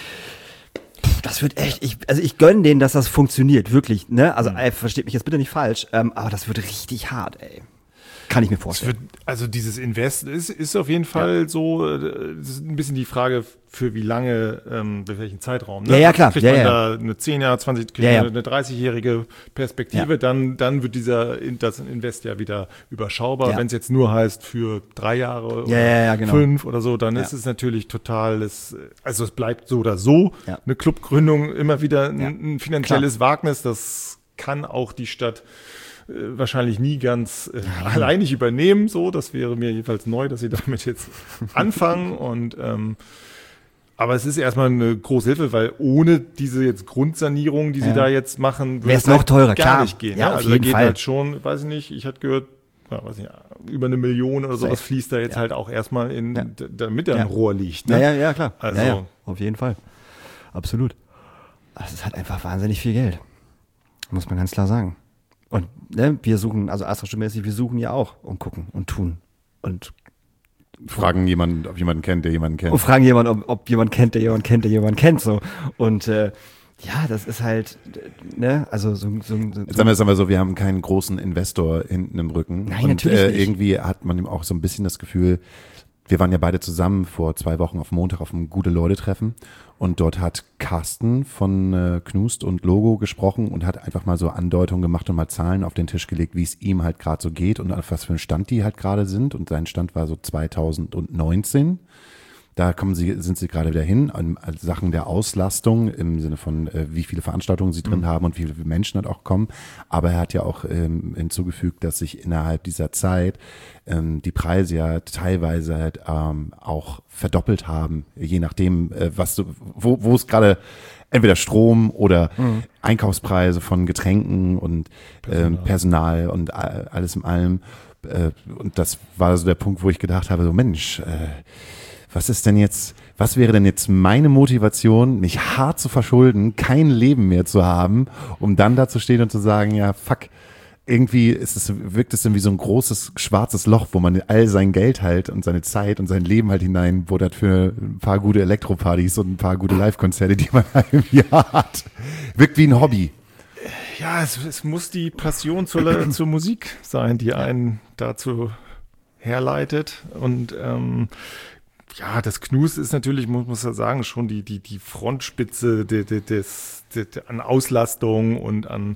Das wird echt, ich, also ich gönne denen, dass das funktioniert, wirklich. Ne? Also ey, versteht mich jetzt bitte nicht falsch, ähm, aber das wird richtig hart, ey. Kann ich mir vorstellen. Wird, also dieses Invest ist, ist auf jeden Fall ja. so, das ist ein bisschen die Frage, für wie lange, ähm, für welchen Zeitraum. Ne? Ja, ja, klar. Kriegt ja, man ja. da eine zehn Jahre, zwanzig, kriegt ja, ja. man eine dreißigjährige Perspektive, ja. dann, dann wird dieser, das Invest ja wieder überschaubar. Ja. Wenn es jetzt nur heißt für drei Jahre ja, oder ja, ja, genau. fünf oder so, dann ja. ist es natürlich total, das, also es bleibt so oder so. Ja. Eine Clubgründung immer wieder ein, ja. ein finanzielles Klar. Wagnis, das kann auch die Stadt wahrscheinlich nie ganz äh, alleinig übernehmen, so, das wäre mir jedenfalls neu, dass sie damit jetzt anfangen und ähm, aber es ist erstmal eine große Hilfe, weil ohne diese jetzt Grundsanierung, die ja. sie da jetzt machen, wäre es noch halt teurer, gar klar. nicht gehen. Ja, Ja, auf also jeden da geht Fall. halt schon, weiß ich nicht, ich hatte gehört, ja, weiß nicht, über eine Million oder sowas Safe. fließt da jetzt Ja. halt auch erstmal in, Ja. d- damit da ein Ja. Rohr liegt. Ja, Ne? ja, ja, klar. Also- ja, ja, auf jeden Fall. Absolut. Das ist halt einfach wahnsinnig viel Geld. Muss man ganz klar sagen. Und ne, wir suchen, also Astra-mäßig, wir suchen ja auch und gucken und tun. Und, Fragen jemanden, ob jemanden kennt, der jemanden kennt. und fragen jemanden, ob, ob jemand kennt, der jemand kennt, der jemand kennt. So. Und äh, ja, das ist halt, ne, also so, so, so Jetzt sagen wir, sagen wir so, wir haben keinen großen Investor hinten im Rücken. Nein, und natürlich äh, nicht. irgendwie hat man ihm auch so ein bisschen das Gefühl, wir waren ja beide zusammen vor zwei Wochen auf Montag auf einem Gute-Leute-Treffen und dort hat Carsten von äh, Knust und Logo gesprochen und hat einfach mal so Andeutungen gemacht und mal Zahlen auf den Tisch gelegt, wie es ihm halt gerade so geht und auf was für einen Stand die halt gerade sind. Und sein Stand war so zweitausendneunzehn. Da kommen sie, sind sie gerade wieder hin an Sachen der Auslastung im Sinne von, äh, wie viele Veranstaltungen sie drin Mhm. haben und wie viele Menschen halt auch kommen. Aber er hat ja auch ähm, hinzugefügt, dass sich innerhalb dieser Zeit ähm, die Preise ja teilweise halt ähm, auch verdoppelt haben, je nachdem, äh, was du, wo, wo es gerade entweder Strom oder Mhm. Einkaufspreise von Getränken und Personal, ähm, Personal und äh, alles in allem. Äh, und das war so der Punkt, wo ich gedacht habe, so Mensch, äh, was ist denn jetzt, was wäre denn jetzt meine Motivation, mich hart zu verschulden, kein Leben mehr zu haben, um dann da zu stehen und zu sagen, ja, fuck, irgendwie ist es, wirkt es dann wie so ein großes schwarzes Loch, wo man all sein Geld halt und seine Zeit und sein Leben halt hineinbuddert für ein paar gute Elektropartys und ein paar gute Live-Konzerte, die man halt im Jahr hat. Wirkt wie ein Hobby. Ja, es, es muss die Passion zur, zur Musik sein, die einen dazu herleitet. Und ähm, ja, das Knus ist natürlich, muss man ja sagen, schon die, die, die Frontspitze de, de, des, de, de, an Auslastung und an,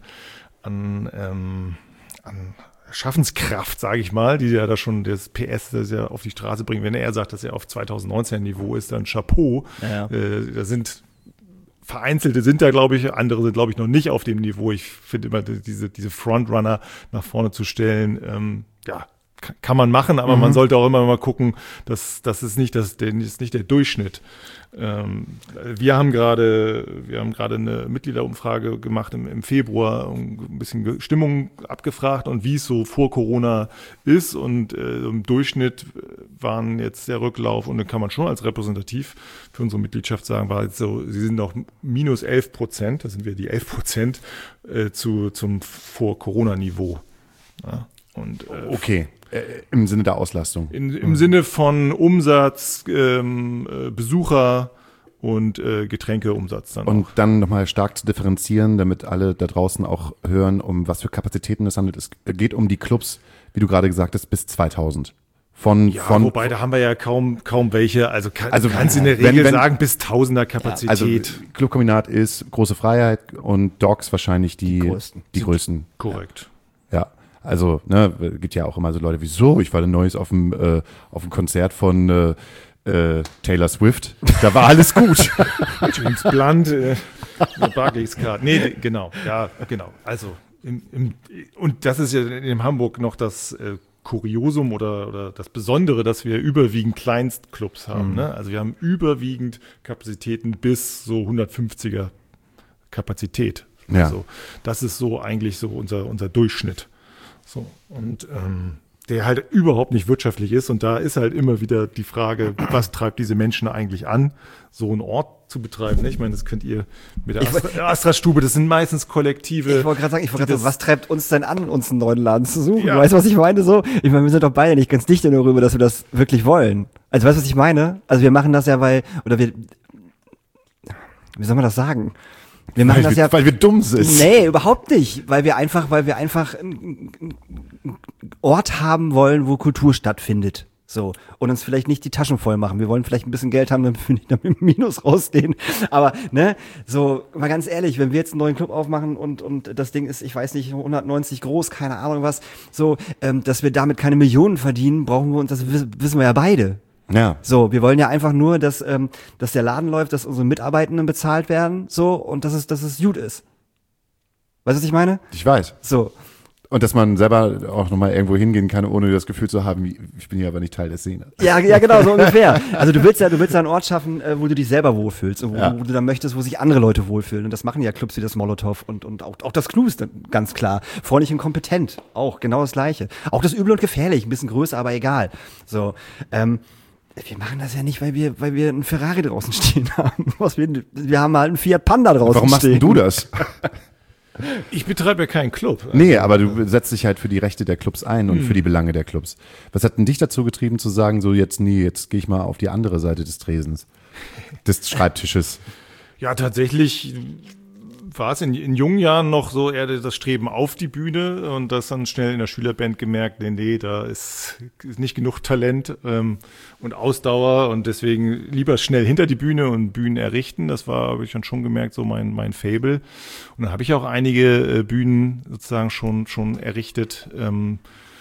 an, ähm, an Schaffenskraft, sage ich mal, die ja da schon das P S das ja auf die Straße bringen. Wenn er sagt, dass er auf zweitausendneunzehn Niveau ist, dann Chapeau. Ja, ja. Äh, da sind Vereinzelte sind da, glaube ich, andere sind, glaube ich, noch nicht auf dem Niveau. Ich finde immer, diese, diese Frontrunner nach vorne zu stellen, ähm, ja, k- kann man machen, aber Mhm. man sollte auch immer mal gucken, dass das ist nicht das, der, ist nicht der Durchschnitt. Ähm, wir haben gerade, wir haben gerade eine Mitgliederumfrage gemacht im, im Februar, um ein bisschen Ge- Stimmung abgefragt und wie es so vor Corona ist. Und äh, im Durchschnitt waren jetzt der Rücklauf, und den kann man schon als repräsentativ für unsere Mitgliedschaft sagen, war jetzt so, sie sind noch minus elf Prozent, da sind wir die elf Prozent äh, zu, zum Vor-Corona-Niveau. Ja, und äh, Okay, äh, im Sinne der Auslastung. in, im Sinne von Umsatz, ähm, äh, Besucher und äh, Getränkeumsatz dann Und auch. dann nochmal stark zu differenzieren, damit alle da draußen auch hören, um was für Kapazitäten es handelt. Es geht um die Clubs, wie du gerade gesagt hast, bis zweitausend. Von, Ja, von, wobei, da haben wir ja kaum, kaum welche. Also, kann, Also, du kannst in der wenn- Regel wenn- sagen, bis Tausender Kapazität. also Clubkombinat ist große Freiheit und Dogs wahrscheinlich die, die größten. Die größten. Korrekt. Ja, also, ne, gibt ja auch immer so Leute, wieso? Ich war da neues auf dem, äh, auf dem Konzert von äh, äh, Taylor Swift. Da war alles gut. James Blunt, äh, Barclays Card. Nee, d- genau. Ja, genau. Also, im, im, und das ist ja in Hamburg noch das äh, Kuriosum oder, oder das Besondere, dass wir überwiegend Kleinstclubs haben. Ne? Also, wir haben überwiegend Kapazitäten bis so hundertfünfziger Kapazität. Ja. Also, das ist so eigentlich so unser, unser Durchschnitt. So, und ähm, der halt überhaupt nicht wirtschaftlich ist. Und da ist halt immer wieder die Frage, was treibt diese Menschen eigentlich an, so einen Ort zu betreiben. Ne? Ich meine, das könnt ihr mit der Ich Astra- Astra-Stube, das sind meistens Kollektive. Ich wollte gerade sagen, ich wollte die gerade sagen, was treibt uns denn an, uns einen neuen Laden zu suchen? Ja. Weißt du, was ich meine? So, ich meine, wir sind doch beide nicht ganz dicht darüber, dass wir das wirklich wollen. Also, weißt du, was ich meine? Also, wir machen das ja, weil, oder wir, wie soll man das sagen? Wir machen weil, das wir, ja, weil wir dumm sind. nee, überhaupt nicht, weil wir einfach, weil wir einfach einen einen Ort haben wollen, wo Kultur stattfindet. So. Und uns vielleicht nicht die Taschen voll machen. Wir wollen vielleicht ein bisschen Geld haben, damit wir nicht damit im Minus rausgehen. Aber, ne, so, mal ganz ehrlich, wenn wir jetzt einen neuen Club aufmachen und, und das Ding ist, ich weiß nicht, hundertneunzig groß, keine Ahnung was, so, ähm, dass wir damit keine Millionen verdienen, brauchen wir uns, das wiss- wissen wir ja beide. Ja. So, wir wollen ja einfach nur, dass, ähm, dass der Laden läuft, dass unsere Mitarbeitenden bezahlt werden, so, und dass es, dass es gut ist. Weißt du, was ich meine? Ich weiß. So. Und dass man selber auch nochmal irgendwo hingehen kann, ohne das Gefühl zu haben, ich bin hier aber nicht Teil der Szene. Ja, ja, genau, so ungefähr. Also du willst ja, du willst ja einen Ort schaffen, äh, wo du dich selber wohlfühlst und wo, Ja. wo du dann möchtest, wo sich andere Leute wohlfühlen. Und das machen ja Clubs wie das Molotow und, und auch, auch das Club ist dann ganz klar. Freundlich und kompetent. Auch genau das Gleiche. Auch das Übel und Gefährlich, ein bisschen größer, aber egal. So, ähm, wir machen das ja nicht, weil wir, weil wir einen Ferrari draußen stehen haben. Was wir, wir haben halt einen Fiat Panda draußen Warum machst stehen. denn du das? Ich betreibe ja keinen Club. Nee, aber du setzt dich halt für die Rechte der Clubs ein und für die Belange der Clubs. Was hat denn dich dazu getrieben zu sagen, so jetzt nie, jetzt gehe ich mal auf die andere Seite des Tresens, des Schreibtisches? Ja, tatsächlich war es in, in jungen Jahren noch so eher das Streben auf die Bühne und das dann schnell in der Schülerband gemerkt, nee, nee, da ist, ist nicht genug Talent ähm, und Ausdauer und deswegen lieber schnell hinter die Bühne und Bühnen errichten. Das war, habe ich dann schon gemerkt, so mein mein Fable. Und dann habe ich auch einige äh, Bühnen sozusagen schon schon errichtet. Ähm,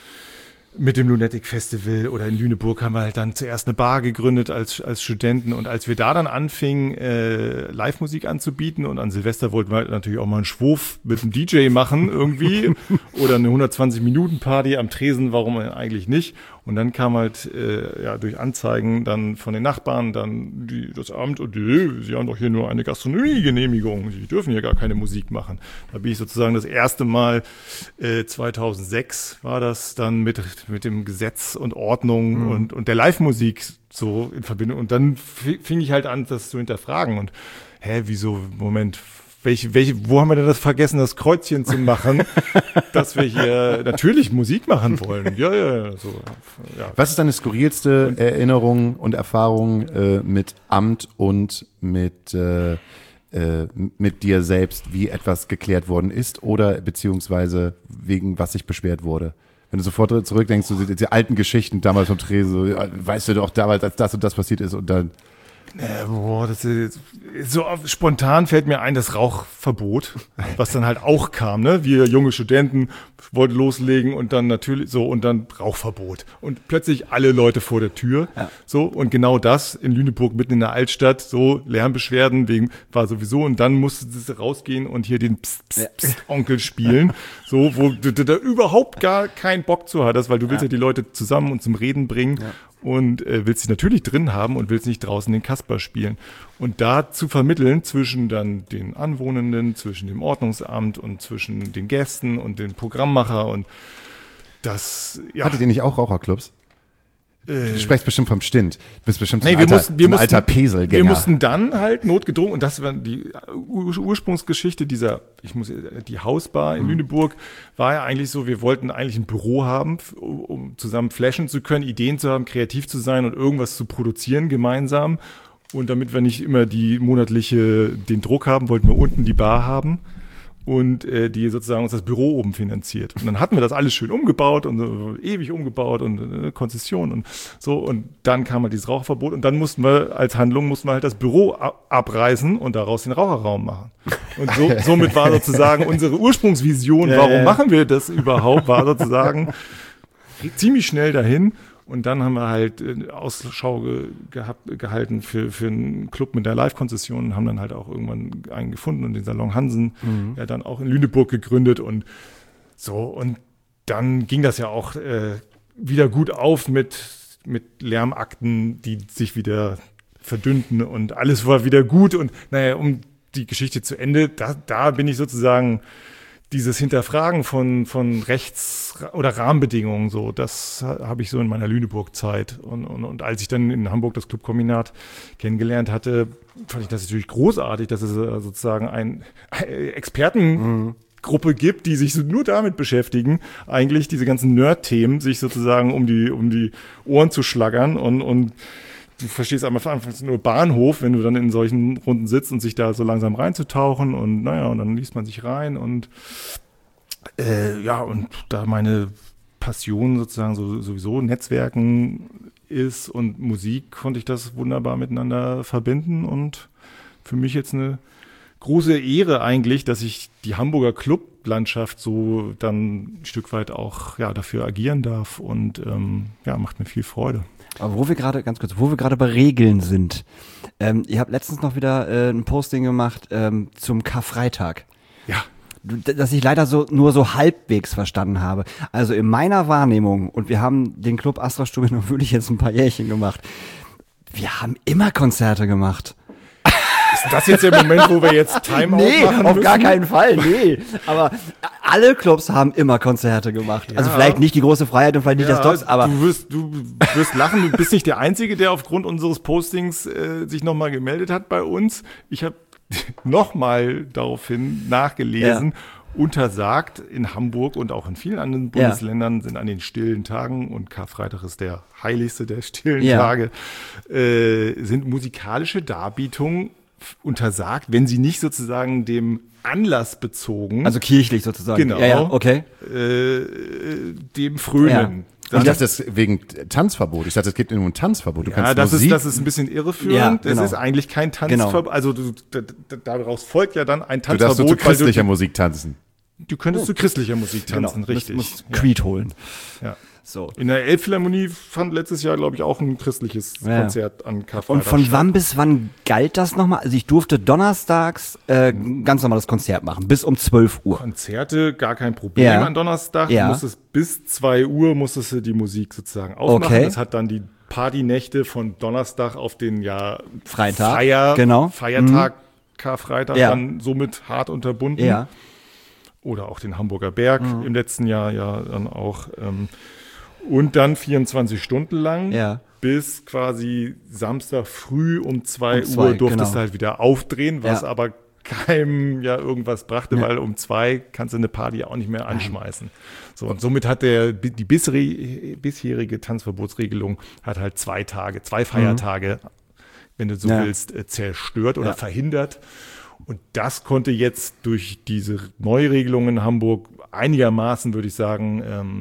mit dem Lunatic Festival oder in Lüneburg haben wir halt dann zuerst eine Bar gegründet als als Studenten und als wir da dann anfingen, äh, Live-Musik anzubieten und an Silvester wollten wir halt natürlich auch mal einen Schwurf mit einem D J machen irgendwie oder eine hundertzwanzig-Minuten-Party am Tresen, warum eigentlich nicht? Und dann kam halt äh, ja durch Anzeigen dann von den Nachbarn dann die, das Amt und die, sie haben doch hier nur eine Gastronomiegenehmigung, sie dürfen hier gar keine Musik machen. Da bin ich sozusagen das erste Mal äh, zweitausendsechs war das dann mit mit dem Gesetz und Ordnung mhm. und und der Live-Musik so in Verbindung. Und dann f- fing ich halt an, das zu hinterfragen und hä, wieso, Moment, welche, welche, wo haben wir denn das vergessen, das Kreuzchen zu machen, dass wir hier natürlich Musik machen wollen? Ja, ja, so. Ja. Was ist deine skurrilste Erinnerung und Erfahrung äh, mit Amt und mit äh, äh, mit dir selbst, wie etwas geklärt worden ist oder beziehungsweise wegen was sich beschwert wurde? Wenn du sofort zurückdenkst, so die, die alten Geschichten damals vom Tresen, so, weißt du doch damals, als das und das passiert ist und dann Äh, boah, das ist, so spontan fällt mir ein, das Rauchverbot, was dann halt auch kam, ne? Wir junge Studenten wollten loslegen und dann natürlich so und dann Rauchverbot und plötzlich alle Leute vor der Tür, ja. So und genau das in Lüneburg mitten in der Altstadt, so Lärmbeschwerden wegen war sowieso und dann musste es rausgehen und hier den Psst, Psst, Psst Onkel spielen, so wo du, du da überhaupt gar keinen Bock zu hattest, weil du willst ja, ja die Leute zusammen und zum Reden bringen. Ja. Und äh, willst sie natürlich drin haben und willst nicht draußen den Kasper spielen. Und da zu vermitteln zwischen dann den Anwohnenden, zwischen dem Ordnungsamt und zwischen den Gästen und den Programmmacher und das, ja. Hattet ihr nicht auch Raucherclubs? Äh, du sprichst bestimmt vom Stint. Du bist bestimmt so nee, ein, wir alter, mussten, wir so ein mussten, alter Peselgänger. Wir mussten dann halt notgedrungen, und das war die Ur- Ursprungsgeschichte dieser, ich muss, die Hausbar in mhm. Lüneburg war ja eigentlich so, wir wollten eigentlich ein Büro haben, um zusammen flashen zu können, Ideen zu haben, kreativ zu sein und irgendwas zu produzieren gemeinsam. Und damit wir nicht immer die monatliche, den Druck haben, wollten wir unten die Bar haben. Und äh, die sozusagen uns das Büro oben finanziert. Und dann hatten wir das alles schön umgebaut und so, ewig umgebaut und äh, Konzession und so. Und dann kam halt dieses Rauchverbot und dann mussten wir als Handlung mussten wir halt das Büro ab- abreißen und daraus den Raucherraum machen. Und so, somit war sozusagen unsere Ursprungsvision, ja, warum ja. machen wir das überhaupt, war sozusagen ziemlich schnell dahin. Und dann haben wir halt äh, Ausschau ge- gehabt, gehalten für, für einen Club mit der Live-Konzession und haben dann halt auch irgendwann einen gefunden und den Salon Hansen, mhm. ja dann auch in Lüneburg gegründet und so. Und dann ging das ja auch äh, wieder gut auf mit, mit Lärmakten, die sich wieder verdünnten und alles war wieder gut. Und naja, um die Geschichte zu Ende, da, da bin ich sozusagen dieses Hinterfragen von, von Rechts- oder Rahmenbedingungen, so, das habe ich so in meiner Lüneburg-Zeit. Und, und, und als ich dann in Hamburg das Clubkombinat kennengelernt hatte, fand ich das natürlich großartig, dass es sozusagen ein Expertengruppe gibt, die sich so nur damit beschäftigen, eigentlich diese ganzen Nerd-Themen sich sozusagen um die, um die Ohren zu schlagern und, und du verstehst am Anfang nur Bahnhof, wenn du dann in solchen Runden sitzt und sich da so langsam reinzutauchen und naja, und dann liest man sich rein und äh, ja, und da meine Passion sozusagen so, sowieso Netzwerken ist und Musik, konnte ich das wunderbar miteinander verbinden und für mich jetzt eine große Ehre eigentlich, dass ich die Hamburger Clublandschaft so dann ein Stück weit auch ja, dafür agieren darf und ähm, ja, macht mir viel Freude. Aber wo wir gerade, ganz kurz, wo wir gerade bei Regeln sind. Ähm, ihr habt letztens noch wieder äh, ein Posting gemacht ähm, zum Karfreitag. Ja. das ich leider so nur so halbwegs verstanden habe. Also in meiner Wahrnehmung, und wir haben den Club Astra Stube noch wirklich jetzt ein paar Jährchen gemacht, wir haben immer Konzerte gemacht. Ist das jetzt der Moment, wo wir jetzt Timeout Nee, machen auf müssen? gar keinen Fall, nee. Aber alle Clubs haben immer Konzerte gemacht. Also Ja. vielleicht nicht die große Freiheit und vielleicht nicht Ja, das Docs, aber du wirst, du wirst lachen, du bist nicht der Einzige, der aufgrund unseres Postings äh, sich nochmal gemeldet hat bei uns. Ich habe nochmal daraufhin nachgelesen. Ja. Untersagt in Hamburg und auch in vielen anderen Ja. Bundesländern sind an den stillen Tagen, und Karfreitag ist der heiligste der stillen Ja. Tage, äh, sind musikalische Darbietungen f- untersagt, wenn sie nicht sozusagen dem Anlass bezogen, also kirchlich sozusagen. Genau. Ja, ja, okay. äh, dem frönen. Ich dachte, das ist wegen Tanzverbot. Ich dachte, es gibt nur ein Tanzverbot. Du Ja, kannst das ist, Musik, das ist ein bisschen irreführend. Ja, Das genau. ist eigentlich kein Tanzverbot. Also du, da, da, daraus folgt ja dann ein du darfst Tanzverbot. nur zu christlicher weil Musik tanzen. du, du könntest zu christlicher Musik tanzen, Genau. richtig. Muss, muss ja. Creed holen. Ja. So. In der Elbphilharmonie fand letztes Jahr, glaube ich, auch ein christliches Ja. Konzert an Karfreitag Und von statt. wann bis wann galt das nochmal? Also ich durfte donnerstags äh, ganz normales Konzert machen, bis um zwölf Uhr. Konzerte, gar kein Problem Ja. an Donnerstag. Ja. Du musstest bis zwei Uhr musstest du die Musik sozusagen ausmachen. Okay. Das hat dann die Partynächte von Donnerstag auf den ja Freitag, Feier, genau. Feiertag, Karfreitag Ja. dann somit hart unterbunden. Ja. Oder auch den Hamburger Berg im letzten Jahr ja dann auch. Ähm, und dann vierundzwanzig Stunden lang Ja. bis quasi Samstag früh um zwei Um zwei, Uhr durftest genau. du halt wieder aufdrehen, was Ja. aber keinem ja irgendwas brachte, Ja. weil um zwei kannst du eine Party auch nicht mehr anschmeißen. So, und somit hat der, die bisherige, bisherige Tanzverbotsregelung hat halt zwei Tage, zwei Feiertage, wenn du so Ja. willst, äh, zerstört oder Ja. verhindert. Und das konnte jetzt durch diese Neuregelung in Hamburg einigermaßen, würde ich sagen,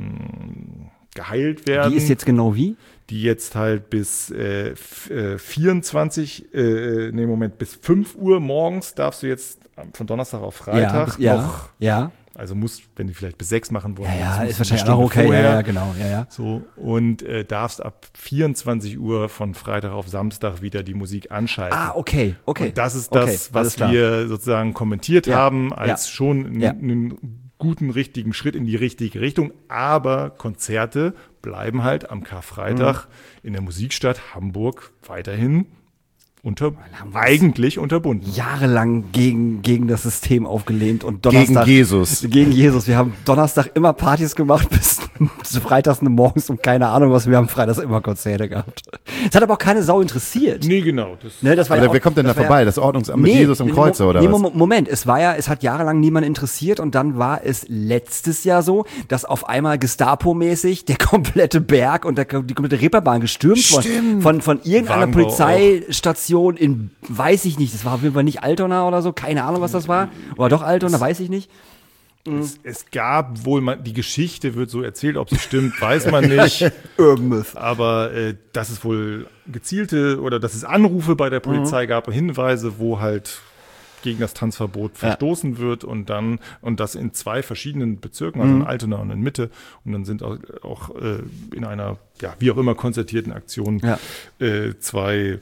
ähm, geheilt werden. Die ist jetzt genau wie? die jetzt halt bis äh, f- äh, vierundzwanzig, äh, nee, Moment, bis fünf Uhr morgens darfst du jetzt von Donnerstag auf Freitag ja, bis- ja, noch, ja. also musst, wenn die vielleicht bis sechs machen wollen, Ja, ja, das musst ist du wahrscheinlich eine auch Stunde okay. Ja, vorher. ja, genau. Ja, ja. So, und äh, darfst ab vierundzwanzig Uhr von Freitag auf Samstag wieder die Musik anschalten. Ah, okay, okay. Und das ist okay, das, alles was klar. wir sozusagen kommentiert Ja, haben, als ja, schon einen, ja. einen guten, richtigen Schritt in die richtige Richtung. Aber Konzerte bleiben halt am Karfreitag in der Musikstadt Hamburg weiterhin unter, eigentlich unterbunden. Jahrelang gegen, gegen das System aufgelehnt und Gegen Donnerstag. Jesus. Gegen Jesus. Wir haben Donnerstag immer Partys gemacht bis zu freitags morgens und keine Ahnung was. Wir haben freitags immer Konzerte gehabt. Es hat aber auch keine Sau interessiert. Nee, genau. Das, Ne, das war Oder ja auch, wer kommt denn da das war vorbei? Ja, Das Ordnungsamt mit Jesus im nee, Kreuzer, Mo- oder nee, was? Mo- Moment, es war ja, es hat jahrelang niemand interessiert und dann war es letztes Jahr so, dass auf einmal Gestapo-mäßig der komplette Berg und der, die komplette Reeperbahn gestürmt wurde von, von irgendeiner Wagenbau Polizeistation in, weiß ich nicht, das war auf jeden Fall nicht Altona oder so, keine Ahnung, was das war. Oder doch Altona, weiß ich nicht. es, es gab wohl, mal, die Geschichte wird so erzählt, ob sie stimmt, weiß man nicht. Irgendwas. Aber äh, dass es wohl gezielte oder dass es Anrufe bei der Polizei gab, Hinweise, wo halt gegen das Tanzverbot verstoßen wird und dann und das in zwei verschiedenen Bezirken, also in Altona und in Mitte, und dann sind auch, auch äh, in einer ja wie auch immer konzertierten Aktion Ja. äh, zwei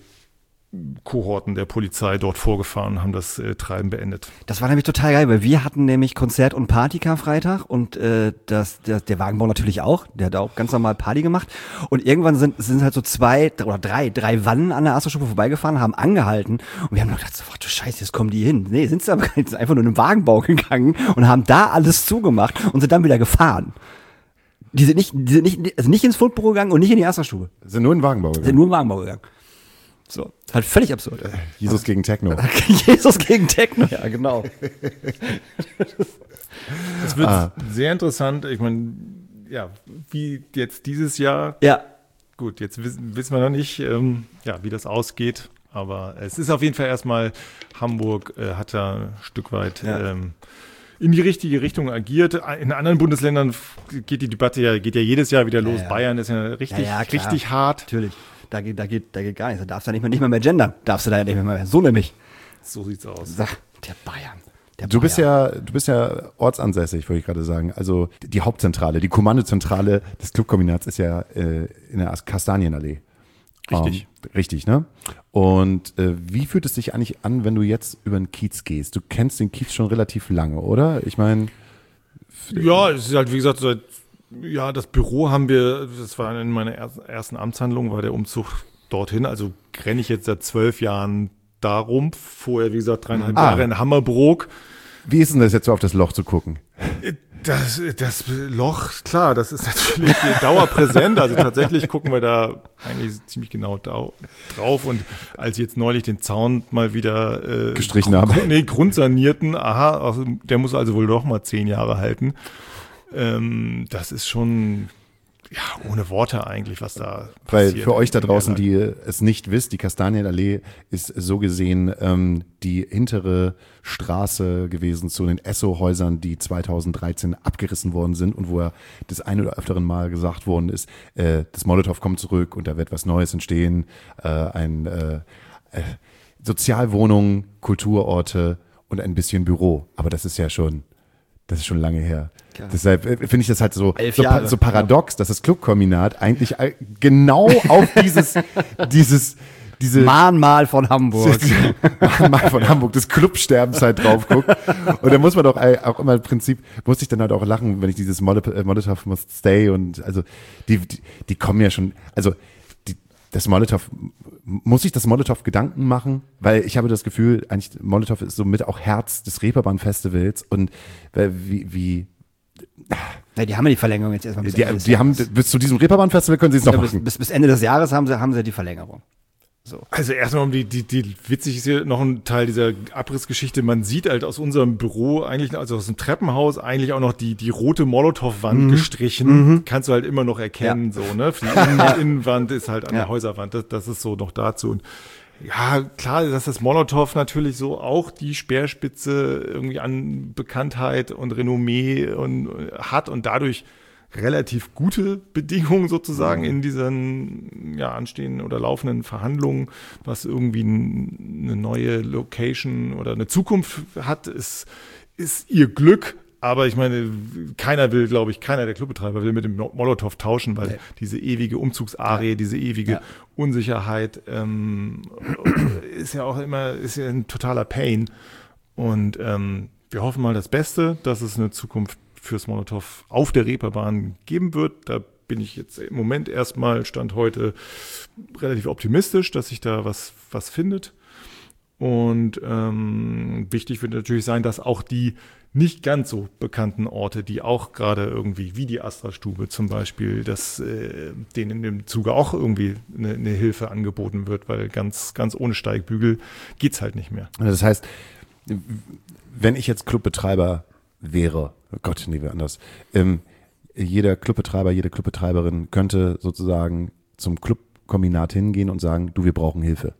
Kohorten der Polizei dort vorgefahren und haben das äh, Treiben beendet. Das war nämlich total geil, weil wir hatten nämlich Konzert und Party Karfreitag und äh, das, der, der Wagenbau natürlich auch, der hat auch ganz normal Party gemacht und irgendwann sind, sind halt so zwei oder drei, drei Wannen an der Astra-Stufe vorbeigefahren, haben angehalten und wir haben noch gedacht, so, ach du Scheiße, jetzt kommen die hin. Nee, sind sie aber gar nicht, sind einfach nur in den Wagenbau gegangen und haben da alles zugemacht und sind dann wieder gefahren. Die sind nicht, die sind nicht, also nicht ins Fundbüro gegangen und nicht in die Astra-Stube, Sind nur in den Wagenbau sind gegangen. nur in den Wagenbau gegangen. So, halt völlig absurd. Jesus gegen Techno. Jesus gegen Techno, ja genau. Es wird Ah. sehr interessant. Ich meine, ja, wie jetzt dieses Jahr. Ja. Gut, jetzt wissen, wissen wir noch nicht, ähm, ja, wie das ausgeht. Aber es ist auf jeden Fall erstmal, Hamburg äh, hat da ein Stück weit Ja. ähm, in die richtige Richtung agiert. In anderen Bundesländern f- geht die Debatte ja, geht ja jedes Jahr wieder los. ja. Bayern ist ja richtig, Ja, ja, klar. richtig hart. Natürlich. Da geht, da geht, da geht gar nichts. Da darfst du nicht mehr, nicht mehr mehr gendern. Darfst du da ja nicht mehr mehr. So nämlich. So sieht's aus. Sag, der Bayern. Der Du bist Bayern. ja, du bist ja ortsansässig, wollte ich gerade sagen. Also die Hauptzentrale, die Kommandozentrale des Clubkombinats ist ja äh, in der Kastanienallee. Richtig. Ähm, richtig, ne? Und äh, wie fühlt es sich eigentlich an, wenn du jetzt über den Kiez gehst? Du kennst den Kiez schon relativ lange, oder? Ich meine. Ja, es ist halt, wie gesagt, seit, ja, das Büro haben wir, das war in meiner ersten Amtshandlung, war der Umzug dorthin. Also renne ich jetzt seit zwölf Jahren darum. Vorher, wie gesagt, dreieinhalb Ah. Jahre in Hammerbrook. Wie ist denn das jetzt so auf das Loch zu gucken? Das, das Loch, klar, das ist natürlich dauerpräsent. Also tatsächlich gucken wir da eigentlich ziemlich genau da, drauf. Und als ich jetzt neulich den Zaun mal wieder äh, Gestrichen Grund, habe. Nee, grundsanierten, aha, also der muss also wohl doch mal zehn Jahre halten. Ähm, das ist schon, ja, ohne Worte eigentlich, was da Weil passiert. für euch da in der draußen, Lage. die es nicht wisst, die Kastanienallee ist so gesehen ähm, die hintere Straße gewesen zu den Esso-Häusern, die zweitausenddreizehn abgerissen worden sind und wo ja das ein oder öfteren Mal gesagt worden ist, äh, das Molotow kommt zurück und da wird was Neues entstehen, äh, ein äh, äh, Sozialwohnungen, Kulturorte und ein bisschen Büro. Aber das ist ja schon, das ist schon lange her. Klar. Deshalb äh, finde ich das halt so, Elf so, Jahre. so paradox, dass das Clubkombinat eigentlich äh, genau auf dieses, dieses, diese Mahnmal von Hamburg. mal von Hamburg des Clubsterbens halt drauf guckt. Und da muss man doch auch immer im Prinzip, muss ich dann halt auch lachen, wenn ich dieses Molotow, Molotow Must Stay und also die, die, die kommen ja schon, also die, das Molotow, muss ich das Molotow Gedanken machen? Weil ich habe das Gefühl, eigentlich Molotow ist somit auch Herz des Reeperbahn-Festivals und äh, wie, wie Ja, die haben ja die Verlängerung jetzt erstmal bis die, Ende des die haben Jahres. bis zu diesem Reeperbahn-Festival können sie es noch Ja, bis, machen. bis, bis Ende des Jahres haben sie, haben sie die Verlängerung. So. Also erstmal um die, die, die witzig ist hier noch ein Teil dieser Abrissgeschichte. Man sieht halt aus unserem Büro eigentlich, also aus dem Treppenhaus eigentlich auch noch die, die rote Molotow-Wand gestrichen. Kannst du halt immer noch erkennen, so, ne? Die Innen Innenwand ist halt an Ja. der Häuserwand. Das, das ist so noch dazu. Und ja, klar, dass das Molotow natürlich so auch die Speerspitze irgendwie an Bekanntheit und Renommee und hat und dadurch relativ gute Bedingungen sozusagen in diesen ja anstehenden oder laufenden Verhandlungen, was irgendwie n- eine neue Location oder eine Zukunft hat, ist, ist ihr Glück. Aber ich meine, keiner will, glaube ich, keiner der Clubbetreiber will mit dem Mo- Molotow tauschen, weil Nee. diese ewige Umzugsarie, diese ewige Ja. Unsicherheit ähm, ist ja auch immer ist ja ein totaler Pain. Und ähm, wir hoffen mal das Beste, dass es eine Zukunft fürs Molotow auf der Reeperbahn geben wird. Da bin ich jetzt im Moment erstmal, Stand heute, relativ optimistisch, dass sich da was, was findet. Und ähm, wichtig wird natürlich sein, dass auch die nicht ganz so bekannten Orte, die auch gerade irgendwie, wie die Astra-Stube zum Beispiel, dass äh, denen in dem Zuge auch irgendwie eine, eine Hilfe angeboten wird, weil ganz, ganz ohne Steigbügel geht's halt nicht mehr. Das heißt, wenn ich jetzt Clubbetreiber wäre, oh Gott, nee, wäre anders, ähm, jeder Clubbetreiber, jede Clubbetreiberin könnte sozusagen zum Clubkombinat hingehen und sagen, du, wir brauchen Hilfe.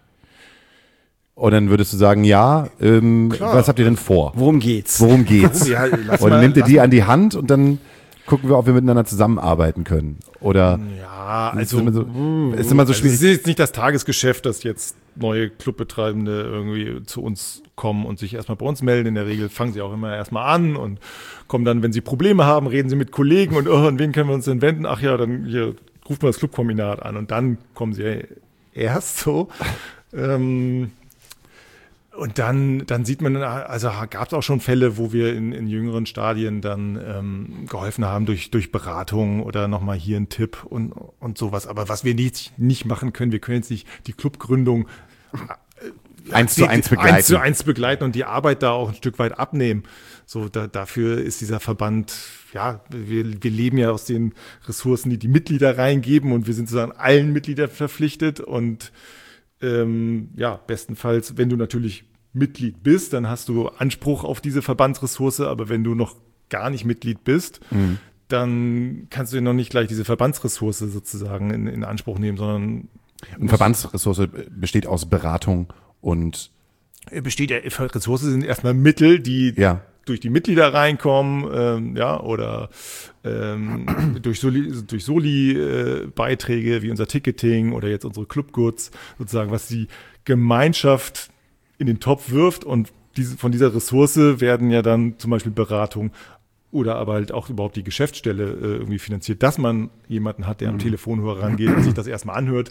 Und dann würdest du sagen, ja, ähm, Klar. was habt ihr denn vor? Worum geht's? Worum geht's? Ja, lass Und mal- nimmt ihr lass die an die Hand und dann gucken wir, ob wir miteinander zusammenarbeiten können. Oder Ja, ist also immer so, ist immer so Also schwierig. es ist jetzt nicht das Tagesgeschäft, dass jetzt neue Clubbetreibende irgendwie zu uns kommen und sich erstmal bei uns melden. In der Regel fangen sie auch immer erstmal an und kommen dann, wenn sie Probleme haben, reden sie mit Kollegen und, oh, an wen können wir uns denn wenden? Ach ja, dann hier ruft man das Clubkombinat an und dann kommen sie erst so. ähm, Und dann, dann sieht man, also gab es auch schon Fälle, wo wir in, in jüngeren Stadien dann ähm, geholfen haben durch, durch Beratung oder nochmal hier ein Tipp und, und sowas. Aber was wir nicht, nicht machen können, wir können jetzt nicht die Clubgründung äh, Eins zu die- eins die- begleiten. Eins zu eins begleiten und die Arbeit da auch ein Stück weit abnehmen. So, da, dafür ist dieser Verband, ja, wir, wir leben ja aus den Ressourcen, die die Mitglieder reingeben und wir sind sozusagen allen Mitgliedern verpflichtet und Ähm, ja, bestenfalls, wenn du natürlich Mitglied bist, dann hast du Anspruch auf diese Verbandsressource, aber wenn du noch gar nicht Mitglied bist, Mhm. dann kannst du noch nicht gleich diese Verbandsressource sozusagen in, in Anspruch nehmen, sondern Eine Verbandsressource besteht aus Beratung und besteht ja, Ressourcen sind erstmal Mittel, die ja, durch die Mitglieder reinkommen, ähm, ja, oder ähm, durch Soli, durch Soli-Beiträge wie unser Ticketing oder jetzt unsere Clubgoods, sozusagen, was die Gemeinschaft in den Topf wirft und diese, von dieser Ressource werden ja dann zum Beispiel Beratung oder aber halt auch überhaupt die Geschäftsstelle äh, irgendwie finanziert, dass man jemanden hat, der am Telefonhörer rangeht und sich das erstmal anhört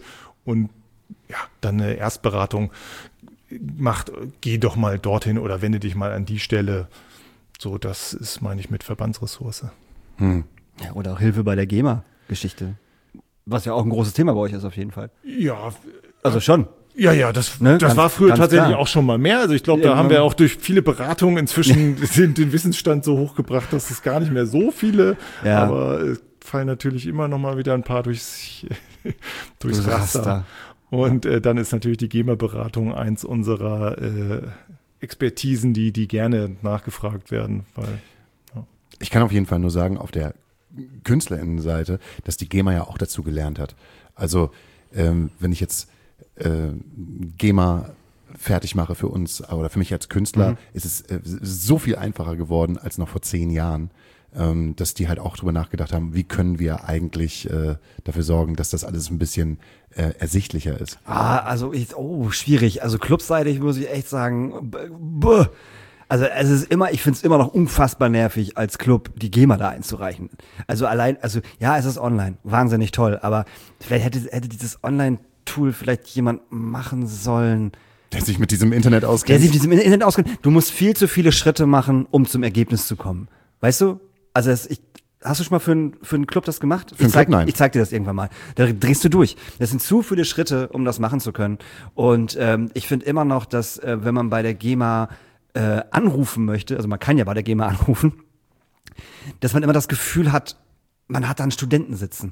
und ja, dann eine Erstberatung macht, geh doch mal dorthin oder wende dich mal an die Stelle. So, das ist, meine ich, mit Verbandsressource. Hm. Ja, oder auch Hilfe bei der GEMA-Geschichte. Was ja auch ein großes Thema bei euch ist auf jeden Fall. Ja, Also schon. ja, ja, das, Ne, das ganz- war früher ganz tatsächlich klar. auch schon mal mehr. Also ich glaube, Ja, da haben ja. wir auch durch viele Beratungen inzwischen den, den Wissensstand so hochgebracht, dass es gar nicht mehr so viele, Ja. aber es fallen natürlich immer noch mal wieder ein paar durchs, durchs Durchs Raster. Raster. Und äh, dann ist natürlich die GEMA-Beratung eins unserer äh, Expertisen, die, die gerne nachgefragt werden, weil Ich kann auf jeden Fall nur sagen, auf der KünstlerInnenseite, dass die GEMA ja auch dazu gelernt hat. Also ähm, wenn ich jetzt äh, GEMA fertig mache für uns oder für mich als Künstler, Mhm. ist es äh, so viel einfacher geworden als noch vor zehn Jahren, ähm, dass die halt auch drüber nachgedacht haben, wie können wir eigentlich äh, dafür sorgen, dass das alles ein bisschen äh, ersichtlicher ist. Ah, also ich, oh, schwierig. Also clubseitig muss ich echt sagen, b- b- also es ist immer, ich finde es immer noch unfassbar nervig, als Club die GEMA da einzureichen. Also allein, also ja, es ist online, wahnsinnig toll, aber vielleicht hätte, hätte dieses Online-Tool vielleicht jemand machen sollen, Der sich mit diesem Internet der auskennt. sich mit diesem Internet auskennt. Du musst viel zu viele Schritte machen, um zum Ergebnis zu kommen. Weißt du? Also es, ich, hast du schon mal für einen für einen Club das gemacht? einen ich zeig, Club, nein. Ich zeig dir das irgendwann mal. Da drehst du durch. Das sind zu viele Schritte, um das machen zu können. Und ähm, ich finde immer noch, dass äh, wenn man bei der GEMA äh, anrufen möchte, also man kann ja bei der GEMA anrufen, dass man immer das Gefühl hat, man hat da einen Studenten sitzen,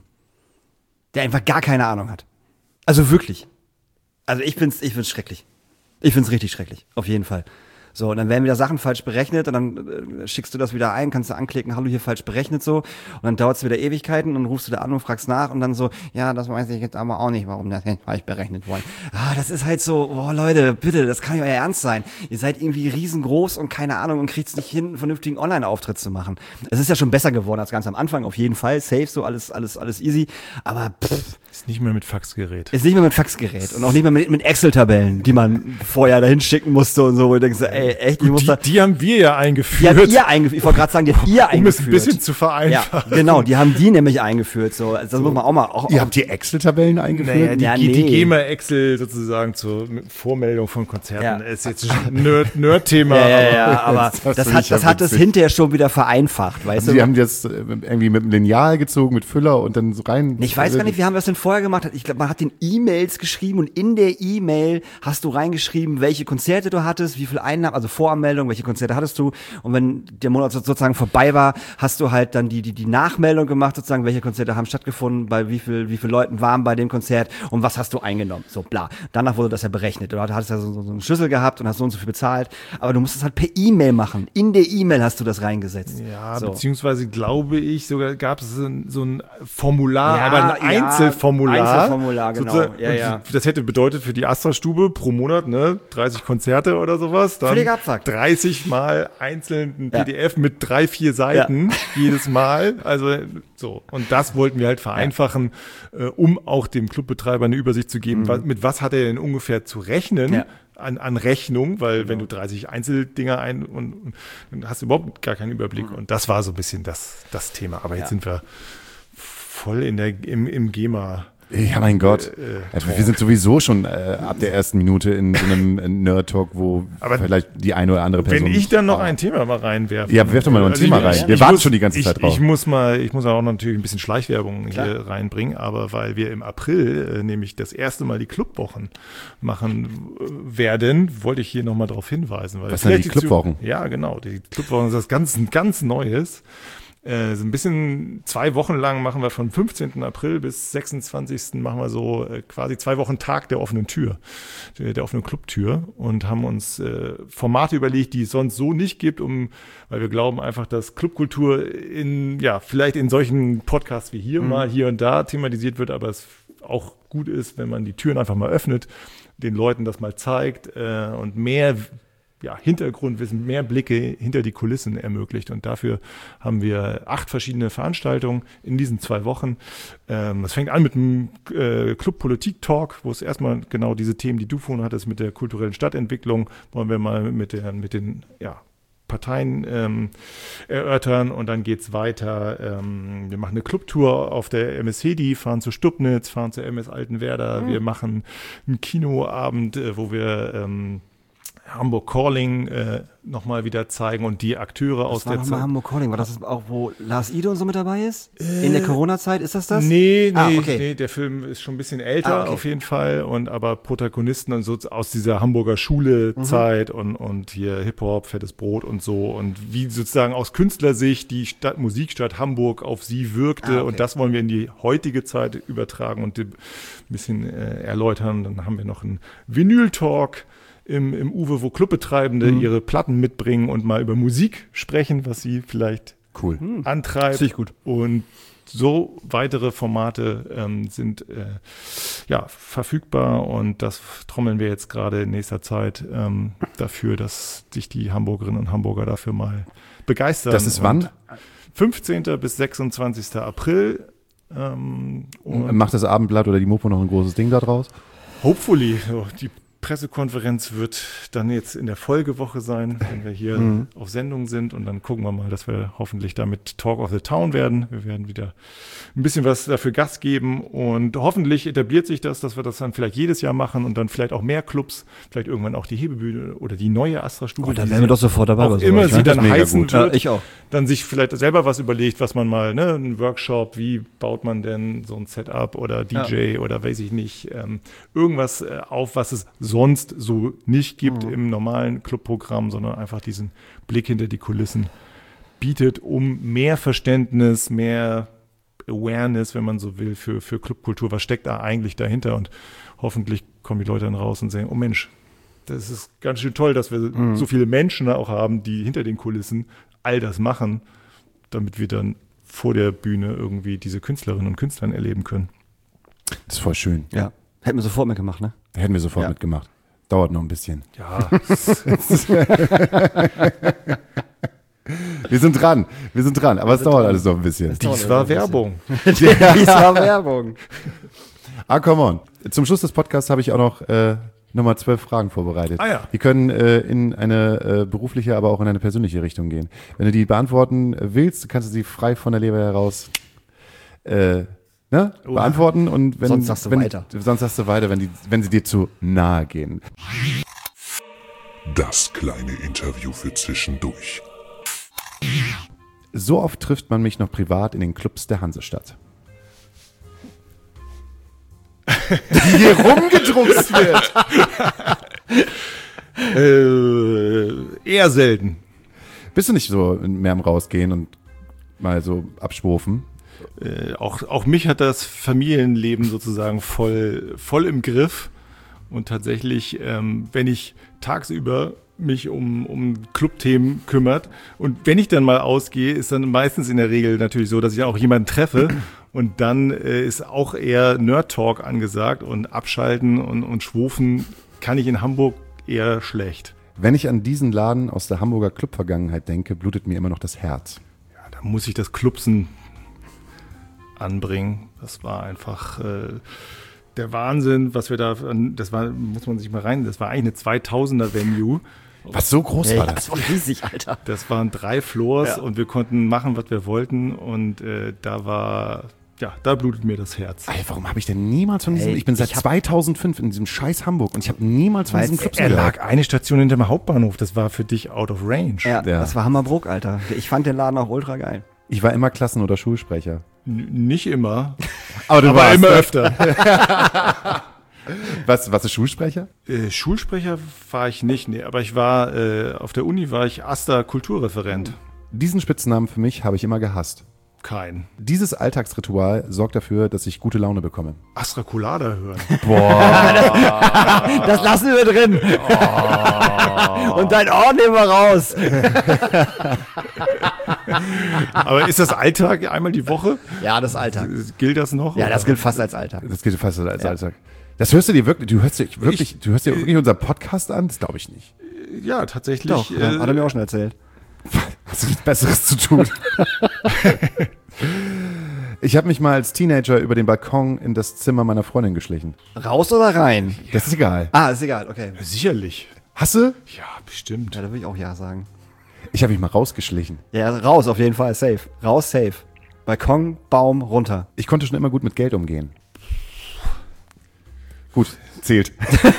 der einfach gar keine Ahnung hat. Also wirklich. Also ich find's, ich find's schrecklich. Ich find's richtig schrecklich, auf jeden Fall. So, und dann werden wieder Sachen falsch berechnet und dann äh, schickst du das wieder ein, kannst du anklicken, hallo, hier falsch berechnet so. Und dann dauert's wieder Ewigkeiten und dann rufst du da an und fragst nach und dann so, ja, das weiß ich jetzt aber auch nicht, warum das jetzt falsch berechnet wurde. Ah, das ist halt so, boah Leute, bitte, das kann ja euer Ernst sein. Ihr seid irgendwie riesengroß und keine Ahnung und kriegt's nicht hin, einen vernünftigen Online-Auftritt zu machen. Es ist ja schon besser geworden als ganz am Anfang, auf jeden Fall. Safe, so alles, alles, alles easy. Aber pff, ist nicht mehr mit Faxgerät. ist nicht mehr mit Faxgerät und auch nicht mehr mit, mit Excel-Tabellen, die man vorher dahin schicken musste und so, wo du denkst, ey, echt, ich muss Die, da, die haben wir ja die eingeführt, habt ihr eingeführt, ich wollte gerade sagen, die habt ihr um es eingeführt. ein bisschen zu ja, vereinfachen. genau, die haben die nämlich eingeführt, so, also das muss man auch mal, auch, Ihr auch habt die Excel-Tabellen eingeführt? Naja, die, Ja, die, nee. die GEMA-Excel sozusagen zur Vormeldung von Konzerten Ja. ist jetzt ein Nerd- Nerd-Thema. ja, ja, aber- ja, aber Das das, finde hat, ich ja das hat es witzig. hinterher schon wieder vereinfacht, weißt Also du? die haben das äh, irgendwie mit einem Lineal gezogen, mit Füller und dann so rein. Ich weiß gar nicht, wie haben wir das denn vorher gemacht? Ich glaube, man hat den E-Mails geschrieben und in der E-Mail hast du reingeschrieben, welche Konzerte du hattest, wie viel Einnahmen, also Voranmeldung, welche Konzerte hattest du. Und wenn der Monat sozusagen vorbei war, hast du halt dann die, die, die Nachmeldung gemacht, sozusagen, welche Konzerte haben stattgefunden, bei wie viel, wie viel Leuten waren bei dem Konzert und was hast du eingenommen. So, bla. Danach wurde das ja berechnet. Du hattest ja so, so, so einen Schlüssel gehabt und hast so und so viel bezahlt. Aber du musst es halt per E-Mail machen. In der E-Mail hast du das reingesetzt. Ja, so. beziehungsweise glaube ich, sogar gab es so ein, so ein Formular, Ja, aber ein ja, Einzelformular. Einzelformular, genau. Sozusagen. Ja, Und ja. Das hätte bedeutet für die Astra-Stube pro Monat, ne, dreißig Konzerte oder sowas. Dann Völliger Abfuck. dreißig mal einzeln ein Ja. P D F mit drei, vier Seiten jedes Mal. Also so. Und das wollten wir halt vereinfachen, äh, um auch dem Clubbetreiber eine Übersicht zu geben, was, mit was hat er denn ungefähr zu rechnen. Mhm. Ja. An, an Rechnung, weil wenn du dreißig Einzeldinger ein und, und dann hast du überhaupt gar keinen Überblick. Und das war so ein bisschen das, das Thema. Aber jetzt Ja. sind wir voll in der, im, im GEMA. Ja, mein Gott. Äh, äh, also wir sind sowieso schon äh, ab der ersten Minute in so einem äh, Nerd-Talk, wo Aber vielleicht die eine oder andere Person... Wenn ich dann noch ein Thema mal reinwerfe. Ja, werf doch mal noch ein Thema ich, rein. ich, Wir ich warten muss, schon die ganze ich, Zeit drauf. Ich muss mal, ich muss auch natürlich ein bisschen Schleichwerbung Klar. hier reinbringen, aber weil wir im April äh, nämlich das erste Mal die Clubwochen machen äh, werden, wollte ich hier nochmal darauf hinweisen. Weil Was sind die vielleicht Clubwochen? Zu- Ja, genau. Die Clubwochen ist das ganz, ganz Neues. Äh, so ein bisschen zwei Wochen lang machen wir von fünfzehnten April bis sechsundzwanzigsten machen wir so äh, quasi zwei Wochen Tag der offenen Tür, der, der offenen Clubtür und haben uns äh, Formate überlegt, die es sonst so nicht gibt, um, weil wir glauben einfach, dass Clubkultur in, ja, vielleicht in solchen Podcasts wie hier Mhm. mal hier und da thematisiert wird, aber es auch gut ist, wenn man die Türen einfach mal öffnet, den Leuten das mal zeigt äh, und mehr ja, Hintergrundwissen, mehr Blicke hinter die Kulissen ermöglicht. Und dafür haben wir acht verschiedene Veranstaltungen in diesen zwei Wochen. Ähm, das fängt an mit einem äh, Club-Politik-Talk, wo es erstmal genau diese Themen, die du vorhin hattest, mit der kulturellen Stadtentwicklung, wollen wir mal mit, der, mit den ja, Parteien ähm, erörtern und dann geht's weiter. Ähm, wir machen eine Clubtour auf der M S Hedi, fahren zu Stubnitz, fahren zur M S Altenwerder. Mhm. Wir machen einen Kinoabend, äh, wo wir ähm, Hamburg Calling äh, nochmal wieder zeigen und die Akteure das aus war der noch mal Zeit. Hamburg Calling, war das auch, wo Lars Ide und so mit dabei ist? Äh, In der Corona-Zeit, ist das das? Nee, nee, ah, okay. nee, der Film ist schon ein bisschen älter ah, okay. auf jeden Fall und aber Protagonisten und so aus dieser Hamburger Schule-Zeit mhm. und, und hier Hip-Hop, fettes Brot und so und wie sozusagen aus Künstlersicht die Stadt, Musikstadt Hamburg auf sie wirkte ah, okay. und das wollen wir in die heutige Zeit übertragen und ein bisschen äh, erläutern. Dann haben wir noch einen Vinyl-Talk im, im Uwe, wo Clubbetreibende mhm. ihre Platten mitbringen und mal über Musik sprechen, was sie vielleicht cool. antreibt. Finde ich gut. Und so weitere Formate ähm, sind äh, ja, verfügbar und das trommeln wir jetzt gerade in nächster Zeit ähm, dafür, dass sich die Hamburgerinnen und Hamburger dafür mal begeistern. Das ist wann? fünfzehnten bis sechsundzwanzigsten April. Ähm, und Macht das Abendblatt oder die Mopo noch ein großes Ding da draus? Hopefully. So, die Pressekonferenz wird dann jetzt in der Folgewoche sein, wenn wir hier mhm. auf Sendung sind und dann gucken wir mal, dass wir hoffentlich damit Talk of the Town werden. Wir werden wieder ein bisschen was dafür Gas geben und hoffentlich etabliert sich das, dass wir das dann vielleicht jedes Jahr machen und dann vielleicht auch mehr Clubs, vielleicht irgendwann auch die Hebebühne oder die neue Astra-Stube. Oh, da wären wir doch sofort dabei. Auch immer sie dann heißen wird, ja, ich auch. Dann sich vielleicht selber was überlegt, was man mal, ne, ein Workshop, wie baut man denn so ein Setup oder D J ja. oder weiß ich nicht, ähm, irgendwas äh, auf, was es sonst so nicht gibt mhm. im normalen Clubprogramm, sondern einfach diesen Blick hinter die Kulissen bietet, um mehr Verständnis, mehr Awareness, wenn man so will, für, für Clubkultur. Was steckt da eigentlich dahinter? Und hoffentlich kommen die Leute dann raus und sagen, oh Mensch, das ist ganz schön toll, dass wir mhm. so viele Menschen auch haben, die hinter den Kulissen all das machen, damit wir dann vor der Bühne irgendwie diese Künstlerinnen und Künstler erleben können. Das ist voll schön. Ja, hätten wir sofort mitgemacht, ne? Hätten wir sofort ja. mitgemacht. Dauert noch ein bisschen. Ja. Wir sind dran, wir sind dran, aber es dauert dran. alles noch ein bisschen. Dies war Werbung. Dies war Werbung. Ah, come on. Zum Schluss des Podcasts habe ich auch noch äh, nochmal zwölf Fragen vorbereitet. Ah, ja. Die können äh, in eine äh, berufliche, aber auch in eine persönliche Richtung gehen. Wenn du die beantworten willst, kannst du sie frei von der Leber heraus äh, ne, oh. beantworten. Und wenn, sonst sagst du wenn, weiter. Sonst sagst du weiter, wenn, die, wenn sie dir zu nahe gehen. Das kleine Interview für zwischendurch. So oft trifft man mich noch privat in den Clubs der Hansestadt. Die hier rumgedruckst wird. äh, eher selten. Bist du nicht so mehr am Rausgehen und mal so abschwufen? Äh, auch, auch mich hat das Familienleben sozusagen voll, voll im Griff. Und tatsächlich, ähm, wenn ich tagsüber mich um, um Clubthemen kümmert und wenn ich dann mal ausgehe, ist dann meistens in der Regel natürlich so, dass ich auch jemanden treffe und dann äh, ist auch eher Nerd-Talk angesagt und abschalten und, und schwufen kann ich in Hamburg eher schlecht. Wenn ich an diesen Laden aus der Hamburger Club-Vergangenheit denke, blutet mir immer noch das Herz. Ja, da muss ich das Clubsen anbringen. Das war einfach äh, der Wahnsinn, was wir da, das war, muss man sich mal rein, das war eigentlich eine zweitausender-Venue. Was, so groß hey, war das? Das war riesig, Alter. Das waren drei Floors ja. und wir konnten machen, was wir wollten und äh, da war, ja, da blutet mir das Herz. Ey, warum habe ich denn niemals von diesem, Hey, ich bin seit ich hab- zweitausendfünf in diesem scheiß Hamburg und ich habe niemals von Weil diesem Club Er gehört. lag eine Station hinter dem Hauptbahnhof, das war für dich out of range. Ja, Ja. das war Hammerbrook, Alter. Ich fand den Laden auch ultra geil. Ich war immer Klassen- oder Schulsprecher. N- nicht immer, Aber du aber warst, immer ne? öfter. Was, was ist Schulsprecher? äh, Schulsprecher war ich nicht, nee, aber ich war, äh, auf der Uni war ich Asta Kulturreferent. Diesen Spitznamen für mich habe ich immer gehasst. Kein. Dieses Alltagsritual sorgt dafür, dass ich gute Laune bekomme. Astra Colada hören. Das lassen wir drin. Und dein Ohr nehmen wir raus. Aber ist das Alltag einmal die Woche? Ja, das ist Alltag. Gilt das noch? Ja, das gilt fast als Alltag. Das geht fast als Ja. Alltag. Das hörst du dir wirklich, du hörst dir wirklich, du hörst dir wirklich unseren Podcast an? Das glaube ich nicht. Ja, tatsächlich. Doch, äh, hat er mir auch schon erzählt. Hast du nichts Besseres zu tun? Ich habe mich mal als Teenager über den Balkon in das Zimmer meiner Freundin geschlichen. Raus oder rein? Das ist egal. Ah, ist egal, okay. Sicherlich. Hast du? Ja, bestimmt. Ja, da will ich auch Ja sagen. Ich habe mich mal rausgeschlichen. Ja, raus auf jeden Fall, safe. Raus, safe. Balkon, Baum, runter. Ich konnte schon immer gut mit Geld umgehen. Gut, zählt.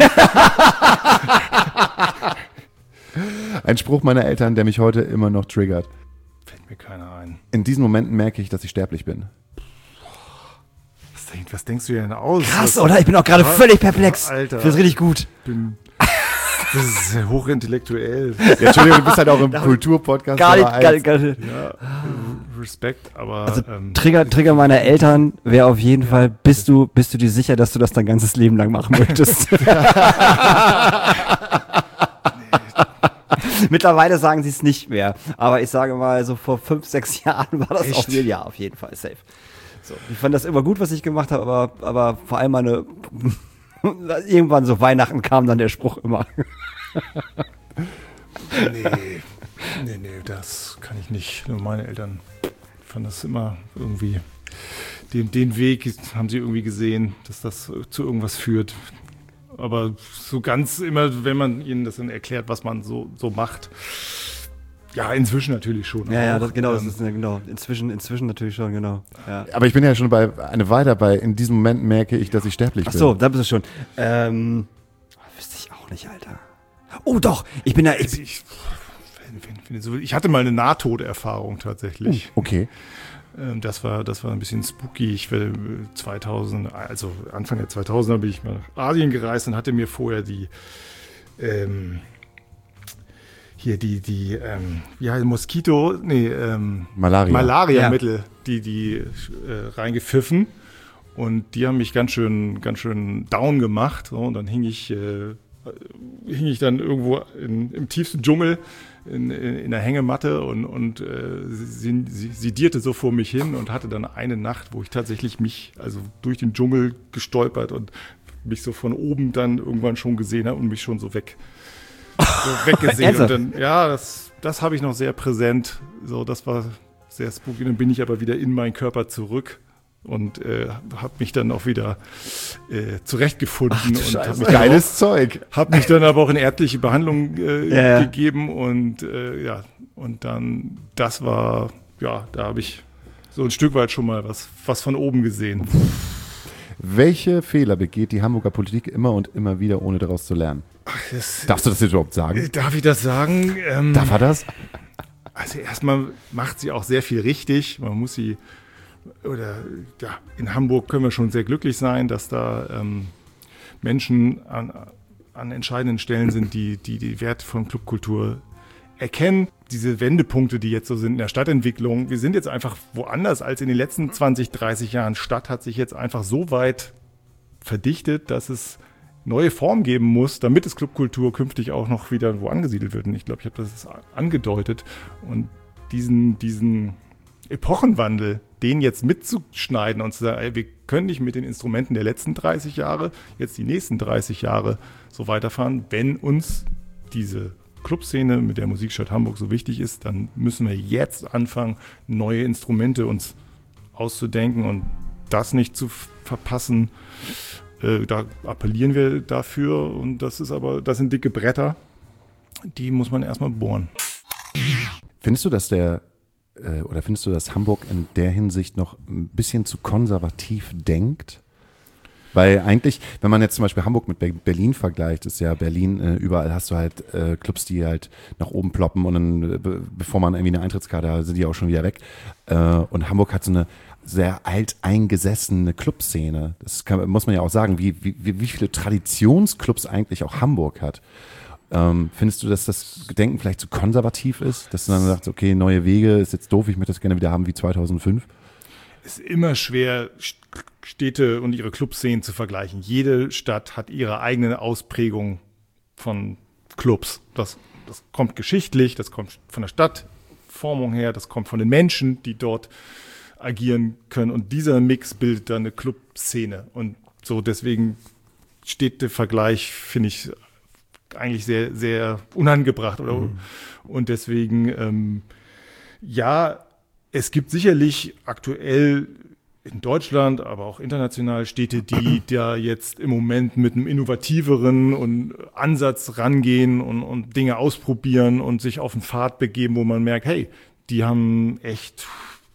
Ein Spruch meiner Eltern, der mich heute immer noch triggert. Fällt mir keiner ein. In diesen Momenten merke ich, dass ich sterblich bin. Was, denk, was denkst du denn aus? Krass, was, oder? Ich bin auch gerade völlig perplex. Alter. Ich finde es richtig gut. Bin, das ist sehr hochintellektuell. Ja, Entschuldigung, du bist halt auch im Kulturpodcast. Gar nicht, Nummer gar, eins. gar nicht. Ja, Respekt, aber Also ähm, Trigger, Trigger meiner Eltern wäre auf jeden Fall, bist du, bist du dir sicher, dass du das dein ganzes Leben lang machen möchtest? Mittlerweile sagen sie es nicht mehr. Aber ich sage mal, so vor fünf, sechs Jahren war das Echt? auf jeden Jahr auf jeden Fall safe. So, ich fand das immer gut, was ich gemacht habe, aber, aber vor allem meine irgendwann so Weihnachten kam dann der Spruch immer. nee, nee, nee, das kann ich nicht. Nur meine Eltern fanden das immer irgendwie, den, den Weg haben sie irgendwie gesehen, dass das zu irgendwas führt. Aber so ganz immer, wenn man ihnen das dann erklärt, was man so, so macht, ja, inzwischen natürlich schon. Ja, ja, auch. das, genau, das Ähm, ist, ja, genau. Inzwischen, inzwischen natürlich schon, genau. Ja. Aber ich bin ja schon bei eine weiter, bei in diesem Moment merke ich, dass ich sterblich Ach bin. so, da bist du schon. Ähm, wüsste ich auch nicht, Alter. Oh doch, ich bin da, also ich, ich, wenn- wenn- wenn so- ich hatte mal eine Nahtoderfahrung tatsächlich. Okay. Ähm, Das war, das war ein bisschen spooky. Ich war äh, zweitausend, also Anfang der zweitausender bin ich mal nach Asien gereist und hatte mir vorher die, ähm, hier die, die, ähm, wie heißt Moskito, nee, ähm, Malaria. Malaria-Mittel, die, die äh, reingepfiffen. Und die haben mich ganz schön, ganz schön down gemacht. So, und dann hing ich, äh, hing ich dann irgendwo in, im tiefsten Dschungel in, in, in der Hängematte und, und äh, sie, sie, sedierte so vor mich hin und hatte dann eine Nacht, wo ich tatsächlich mich also durch den Dschungel gestolpert und mich so von oben dann irgendwann schon gesehen habe und mich schon so weg so weggesehen. Und Ernsthaft? dann, ja, das, das habe ich noch sehr präsent. So, das war sehr spooky. Dann bin ich aber wieder in meinen Körper zurück und äh, habe mich dann auch wieder äh, zurechtgefunden und habe mich, dann Geiles Zeug. auch- hab mich dann aber auch in ärztliche Behandlung äh, Ja, ja. gegeben und äh, ja, und dann, das war, ja, da habe ich so ein Stück weit schon mal was, was von oben gesehen. Welche Fehler begeht die Hamburger Politik immer und immer wieder, ohne daraus zu lernen? Das, Darfst du das jetzt überhaupt sagen? darf ich das sagen? Ähm, Darf er das? Also erstmal macht sie auch sehr viel richtig. Man muss sie, oder ja, in Hamburg können wir schon sehr glücklich sein, dass da ähm, Menschen an, an entscheidenden Stellen sind, die, die die Werte von Clubkultur erkennen. Diese Wendepunkte, die jetzt so sind in der Stadtentwicklung, wir sind jetzt einfach woanders als in den letzten zwanzig, dreißig Jahren. Stadt hat sich jetzt einfach so weit verdichtet, dass es neue Form geben muss, damit es Clubkultur künftig auch noch wieder wo angesiedelt wird. Und ich glaube, ich habe das angedeutet. Und diesen, diesen Epochenwandel, den jetzt mitzuschneiden und zu sagen, ey, wir können nicht mit den Instrumenten der letzten dreißig Jahre jetzt die nächsten dreißig Jahre so weiterfahren. Wenn uns diese Clubszene mit der Musikstadt Hamburg so wichtig ist, dann müssen wir jetzt anfangen, neue Instrumente uns auszudenken und das nicht zu f- verpassen. Äh, da appellieren wir dafür und das ist aber, das sind dicke Bretter, die muss man erstmal bohren. Findest du, dass der äh, oder findest du, dass Hamburg in der Hinsicht noch ein bisschen zu konservativ denkt? Weil eigentlich, wenn man jetzt zum Beispiel Hamburg mit Be- Berlin vergleicht, ist ja Berlin, äh, überall hast du halt äh, Clubs, die halt nach oben ploppen und dann, äh, be- bevor man irgendwie eine Eintrittskarte hat, sind die auch schon wieder weg. Äh, und Hamburg hat so eine sehr alteingesessene Clubszene. Das kann, muss man ja auch sagen, wie, wie, wie viele Traditionsclubs eigentlich auch Hamburg hat. Ähm, findest du, dass das Gedenken vielleicht zu konservativ ist? Dass du dann sagst, okay, neue Wege ist jetzt doof, ich möchte das gerne wieder haben wie zweitausendfünf? Es ist immer schwer, Städte und ihre Clubszenen zu vergleichen. Jede Stadt hat ihre eigene Ausprägung von Clubs. Das, das kommt geschichtlich, das kommt von der Stadtformung her, das kommt von den Menschen, die dort agieren können. Und dieser Mix bildet dann eine Clubszene. Und so deswegen steht der Vergleich, finde ich, eigentlich sehr, sehr unangebracht. Oder? Mhm. Und deswegen, ähm, ja, es gibt sicherlich aktuell in Deutschland, aber auch international Städte, die da jetzt im Moment mit einem innovativeren und Ansatz rangehen und, und Dinge ausprobieren und sich auf einen Pfad begeben, wo man merkt, hey, die haben echt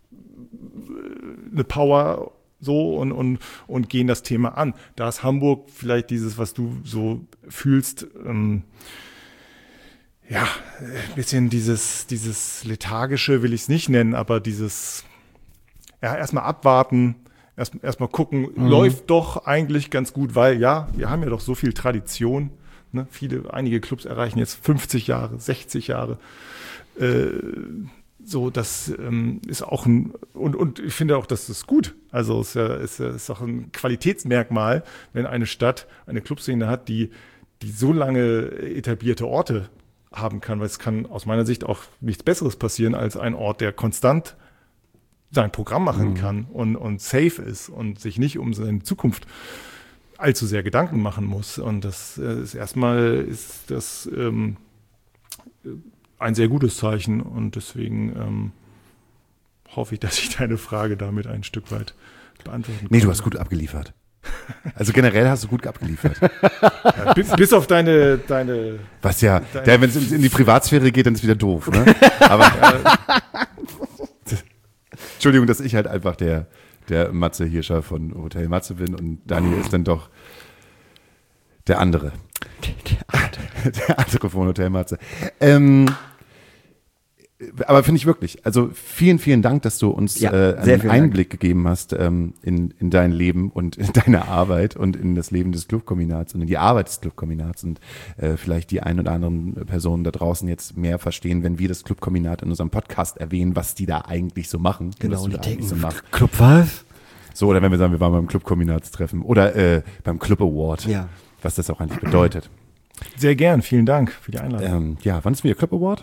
eine Power so und, und, und gehen das Thema an. Da ist Hamburg vielleicht dieses, was du so fühlst, ähm, ja, ein bisschen dieses, dieses lethargische will ich es nicht nennen, aber dieses ja, erstmal abwarten, erst erstmal gucken, mhm. läuft doch eigentlich ganz gut, weil ja, wir haben ja doch so viel Tradition. Ne? Viele, einige Clubs erreichen jetzt fünfzig Jahre, sechzig Jahre. Äh, so, das ähm, ist auch ein, und, und ich finde auch, das ist gut. Also es ist, ja, ist, ist auch ein Qualitätsmerkmal, wenn eine Stadt eine Clubszene hat, die, die so lange etablierte Orte haben kann, weil es kann aus meiner Sicht auch nichts Besseres passieren als ein Ort, der konstant sein Programm machen mhm. kann und, und safe ist und sich nicht um seine Zukunft allzu sehr Gedanken machen muss. Und das ist erstmal ist das ähm, ein sehr gutes Zeichen und deswegen ähm, hoffe ich, dass ich deine Frage damit ein Stück weit beantworten kann. Nee, du hast gut abgeliefert. Also generell hast du gut abgeliefert. Ja, bis, bis auf deine, deine Was ja, deine wenn es in die Privatsphäre geht, dann ist wieder doof, ne? Aber äh, Entschuldigung, dass ich halt einfach der, der Matze Hirscher von Hotel Matze bin und Daniel ist dann doch der andere. Der, der andere von Hotel Matze. Ähm, aber finde ich wirklich, also vielen, vielen Dank, dass du uns Ja, äh, sehr einen vielen Einblick gegeben hast ähm, in, in dein Leben und in deine Arbeit und in das Leben des Clubkombinats und in die Arbeit des Clubkombinats und äh, vielleicht die ein oder anderen Personen da draußen jetzt mehr verstehen, wenn wir das Clubkombinat in unserem Podcast erwähnen, was die da eigentlich so machen. Genau, was und du die da eigentlich denken, so machst. Club was? So, oder wenn wir sagen, wir waren beim Clubkombinatstreffen oder äh, beim Club Award, Ja. was das auch eigentlich bedeutet. Sehr gern, vielen Dank für die Einladung. Ähm, ja, wann ist wieder Club Award?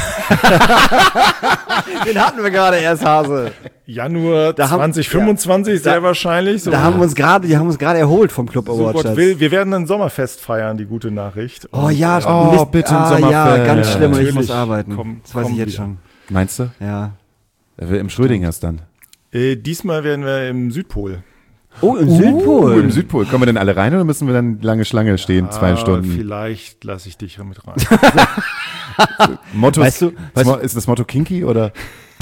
Den hatten wir gerade erst, Hase. Januar Da haben- zwanzig fünfundzwanzig, ja. sehr Da- wahrscheinlich. So, Da haben wir uns gerade, die haben uns gerade erholt vom Club so Award. Gott Schatz. will. Wir werden ein Sommerfest feiern, die gute Nachricht. Oh ja, Oh, Mist. bitte ein ah, Ja, Sommerfest. ganz Ja, schlimm und ich natürlich. muss arbeiten. Komm, das weiß komm ich jetzt wieder. schon. Meinst du? Ja. Im Schrödingers dann. Äh, diesmal werden wir im Südpol. Oh, im Uh, Südpol. im Südpol. Kommen wir denn alle rein oder müssen wir dann lange Schlange stehen, zwei Ah, Stunden? Vielleicht lasse ich dich mit rein. Motto Weißt du- ist, weißt ist das Motto Kinky oder?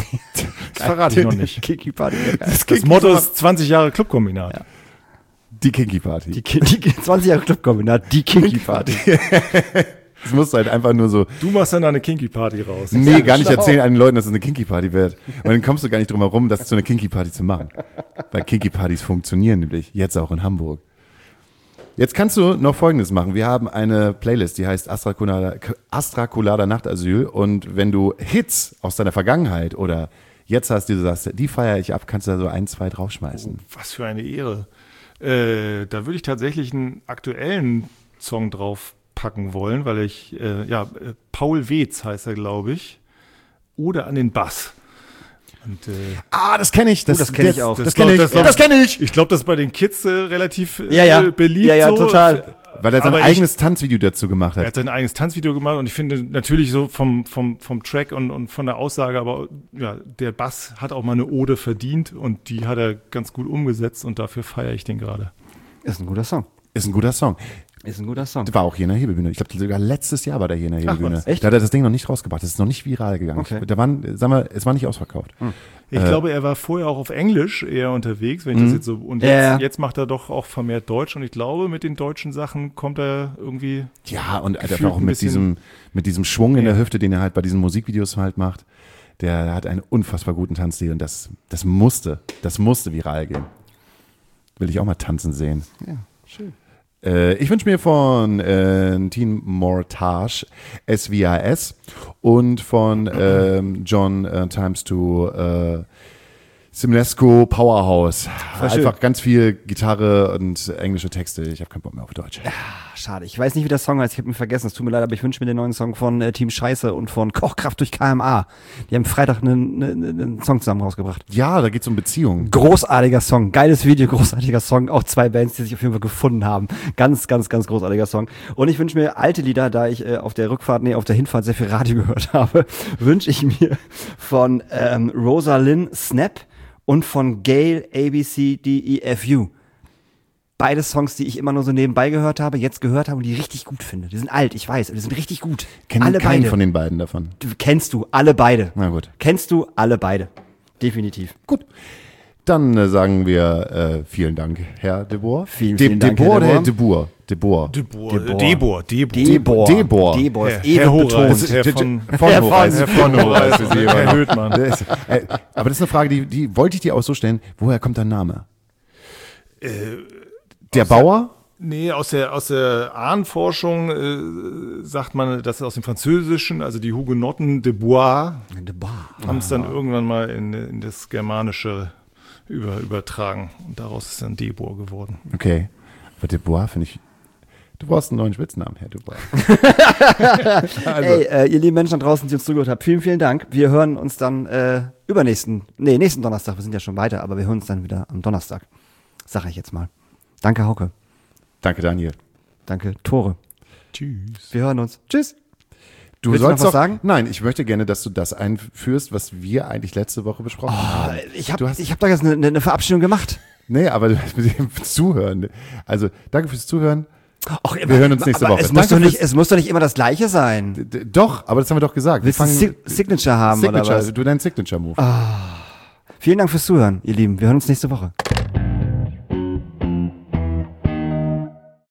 Das verrate ich noch nicht. Kiki Party. Das Motto ist zwanzig Jahre Clubkombinat. Die Kinky Party. Die, Ki- die zwanzig Jahre Clubkombinat, die Kiki Party. Das musst du halt einfach nur so, Du machst dann eine Kinky-Party raus. nee, gar nicht erzählen allen Leuten, dass es eine Kinky Party wird. Und dann kommst du gar nicht drum herum, das zu einer Kinky Party zu machen. Weil Kinky Partys funktionieren nämlich, jetzt auch in Hamburg. Jetzt kannst du noch Folgendes machen. Wir haben eine Playlist, die heißt Astrakulada, Astrakulada Nachtasyl. Und wenn du Hits aus deiner Vergangenheit oder jetzt hast, die du sagst, die feiere ich ab, kannst du da so ein, zwei draufschmeißen. Was für eine Ehre. Äh, da würde ich tatsächlich einen aktuellen Song drauf packen wollen, weil ich, äh, ja, äh, Paul Weetz heißt er, glaube ich. Oder an den Bass. Und, äh, Ah, das kenne ich. Das, das kenn ich auch. Das, Das kenne ich. glaub- das glaub- Das kenne ich. ich glaube, das ist bei den Kids äh, relativ äh, Ja, ja. beliebt. Ja, ja, so. total. Weil er sein Aber ich- eigenes Tanzvideo dazu gemacht Er hat. hat sein eigenes Tanzvideo gemacht und ich finde natürlich so vom, vom, vom Track und, und von der Aussage, aber ja, der Bass hat auch mal eine Ode verdient und die hat er ganz gut umgesetzt und dafür feiere ich den gerade. Ist ein guter Song. Ist ein guter Song. Ist ein guter Song. War auch hier in der Hebebühne. Ich glaube, sogar letztes Jahr war der hier in der Hebebühne. was, echt? Da hat er das Ding noch nicht rausgebracht. Das ist noch nicht viral gegangen. Okay. Da waren, sagen wir, es war nicht ausverkauft. Ich Äh. glaube, er war vorher auch auf Englisch eher unterwegs, wenn ich das jetzt so, und Ja, jetzt, ja. jetzt macht er doch auch vermehrt Deutsch und ich glaube, mit den deutschen Sachen kommt er irgendwie, Ja, und Gefühlt einfach auch ein mit bisschen- diesem, mit diesem Schwung in Ja. der Hüfte, den er halt bei diesen Musikvideos halt macht. Der hat einen unfassbar guten Tanzstil und das, das musste, das musste viral gehen. Will ich auch mal tanzen sehen. Ja, schön. Äh, ich wünsche mir von äh, Teen Mortage S V I S und von ähm, John äh, Times to äh, Simnesco Powerhouse. Voll schön. Einfach ganz viel Gitarre und englische Texte. Ich habe keinen Bock mehr auf Deutsch. Schade. Ich weiß nicht, wie der Song heißt. Ich habe ihn vergessen. Es tut mir leid, aber ich wünsche mir den neuen Song von äh, Team Scheiße und von Kochkraft durch K M A. Die haben Freitag einen, einen, einen Song zusammen rausgebracht. Ja, da geht's um Beziehungen. Großartiger Song. Geiles Video, großartiger Song. Auch zwei Bands, die sich auf jeden Fall gefunden haben. Ganz, ganz, ganz großartiger Song. Und ich wünsche mir alte Lieder, da ich äh, auf der Rückfahrt, nee, auf der Hinfahrt sehr viel Radio gehört habe, wünsche ich mir von ähm, Rosalind Snap und von Gail A B C D E F U. Beide Songs, die ich immer nur so nebenbei gehört habe, jetzt gehört habe und die ich richtig gut finde. Die sind alt, ich weiß, aber die sind richtig gut. Kennen alle keinen beide. von den beiden davon. Du, kennst du alle beide. Na gut. Kennst du alle beide. Definitiv. Gut. Dann äh, sagen wir äh, vielen Dank, Herr De Boer. Vielen, De, vielen De Dank, Boer Herr oder De Herr De Boer? De Boer. De Boer. Debor. Debor. Debor. Debor. Debor ist Herr, ewig Herr Hochreis, betont. Herr De- von, De- von Herr Hochreis. von- Herr von Hochreis. für Sie immer Herr noch. Höhtmann. Das ist, äh, aber das ist eine Frage, die, die wollte ich dir auch so stellen. Woher kommt dein Name? Äh, Der Bauer? Nee, aus der, aus der Ahnenforschung äh, sagt man, das ist aus dem Französischen, also die Hugenotten de Bois De Boer. haben es dann irgendwann mal in, in das Germanische über, übertragen und daraus ist dann Debor geworden. Okay. Aber De Boer finde ich. Du brauchst einen neuen Spitznamen, Herr De Boer. Also. Ey, äh, ihr lieben Menschen da draußen, die uns zugehört habt, vielen, vielen Dank. Wir hören uns dann äh, übernächsten, nee, nächsten Donnerstag, wir sind ja schon weiter, aber wir hören uns dann wieder am Donnerstag. Sag ich jetzt mal. Danke, Hauke. Danke, Daniel. Danke, Tore. Tschüss. Wir hören uns. Tschüss. Du Willst du sollst noch was doch, sagen? Nein, ich möchte gerne, dass du das einführst, was wir eigentlich letzte Woche besprochen haben. Ich habe Du hast- ich hab da jetzt eine, eine Verabschiedung gemacht. Nee, aber mit dem Zuhören. Also, danke fürs Zuhören. Och, Wir hören uns nächste aber Woche. Es muss, Danke doch nicht, fürs- es muss doch nicht immer das Gleiche sein. D- Doch, aber das haben wir doch gesagt. Willst du Wir Sig- Signature haben Signature, oder was? du deinen Signature-Move. Vielen Dank fürs Zuhören, ihr Lieben. Wir hören uns nächste Woche.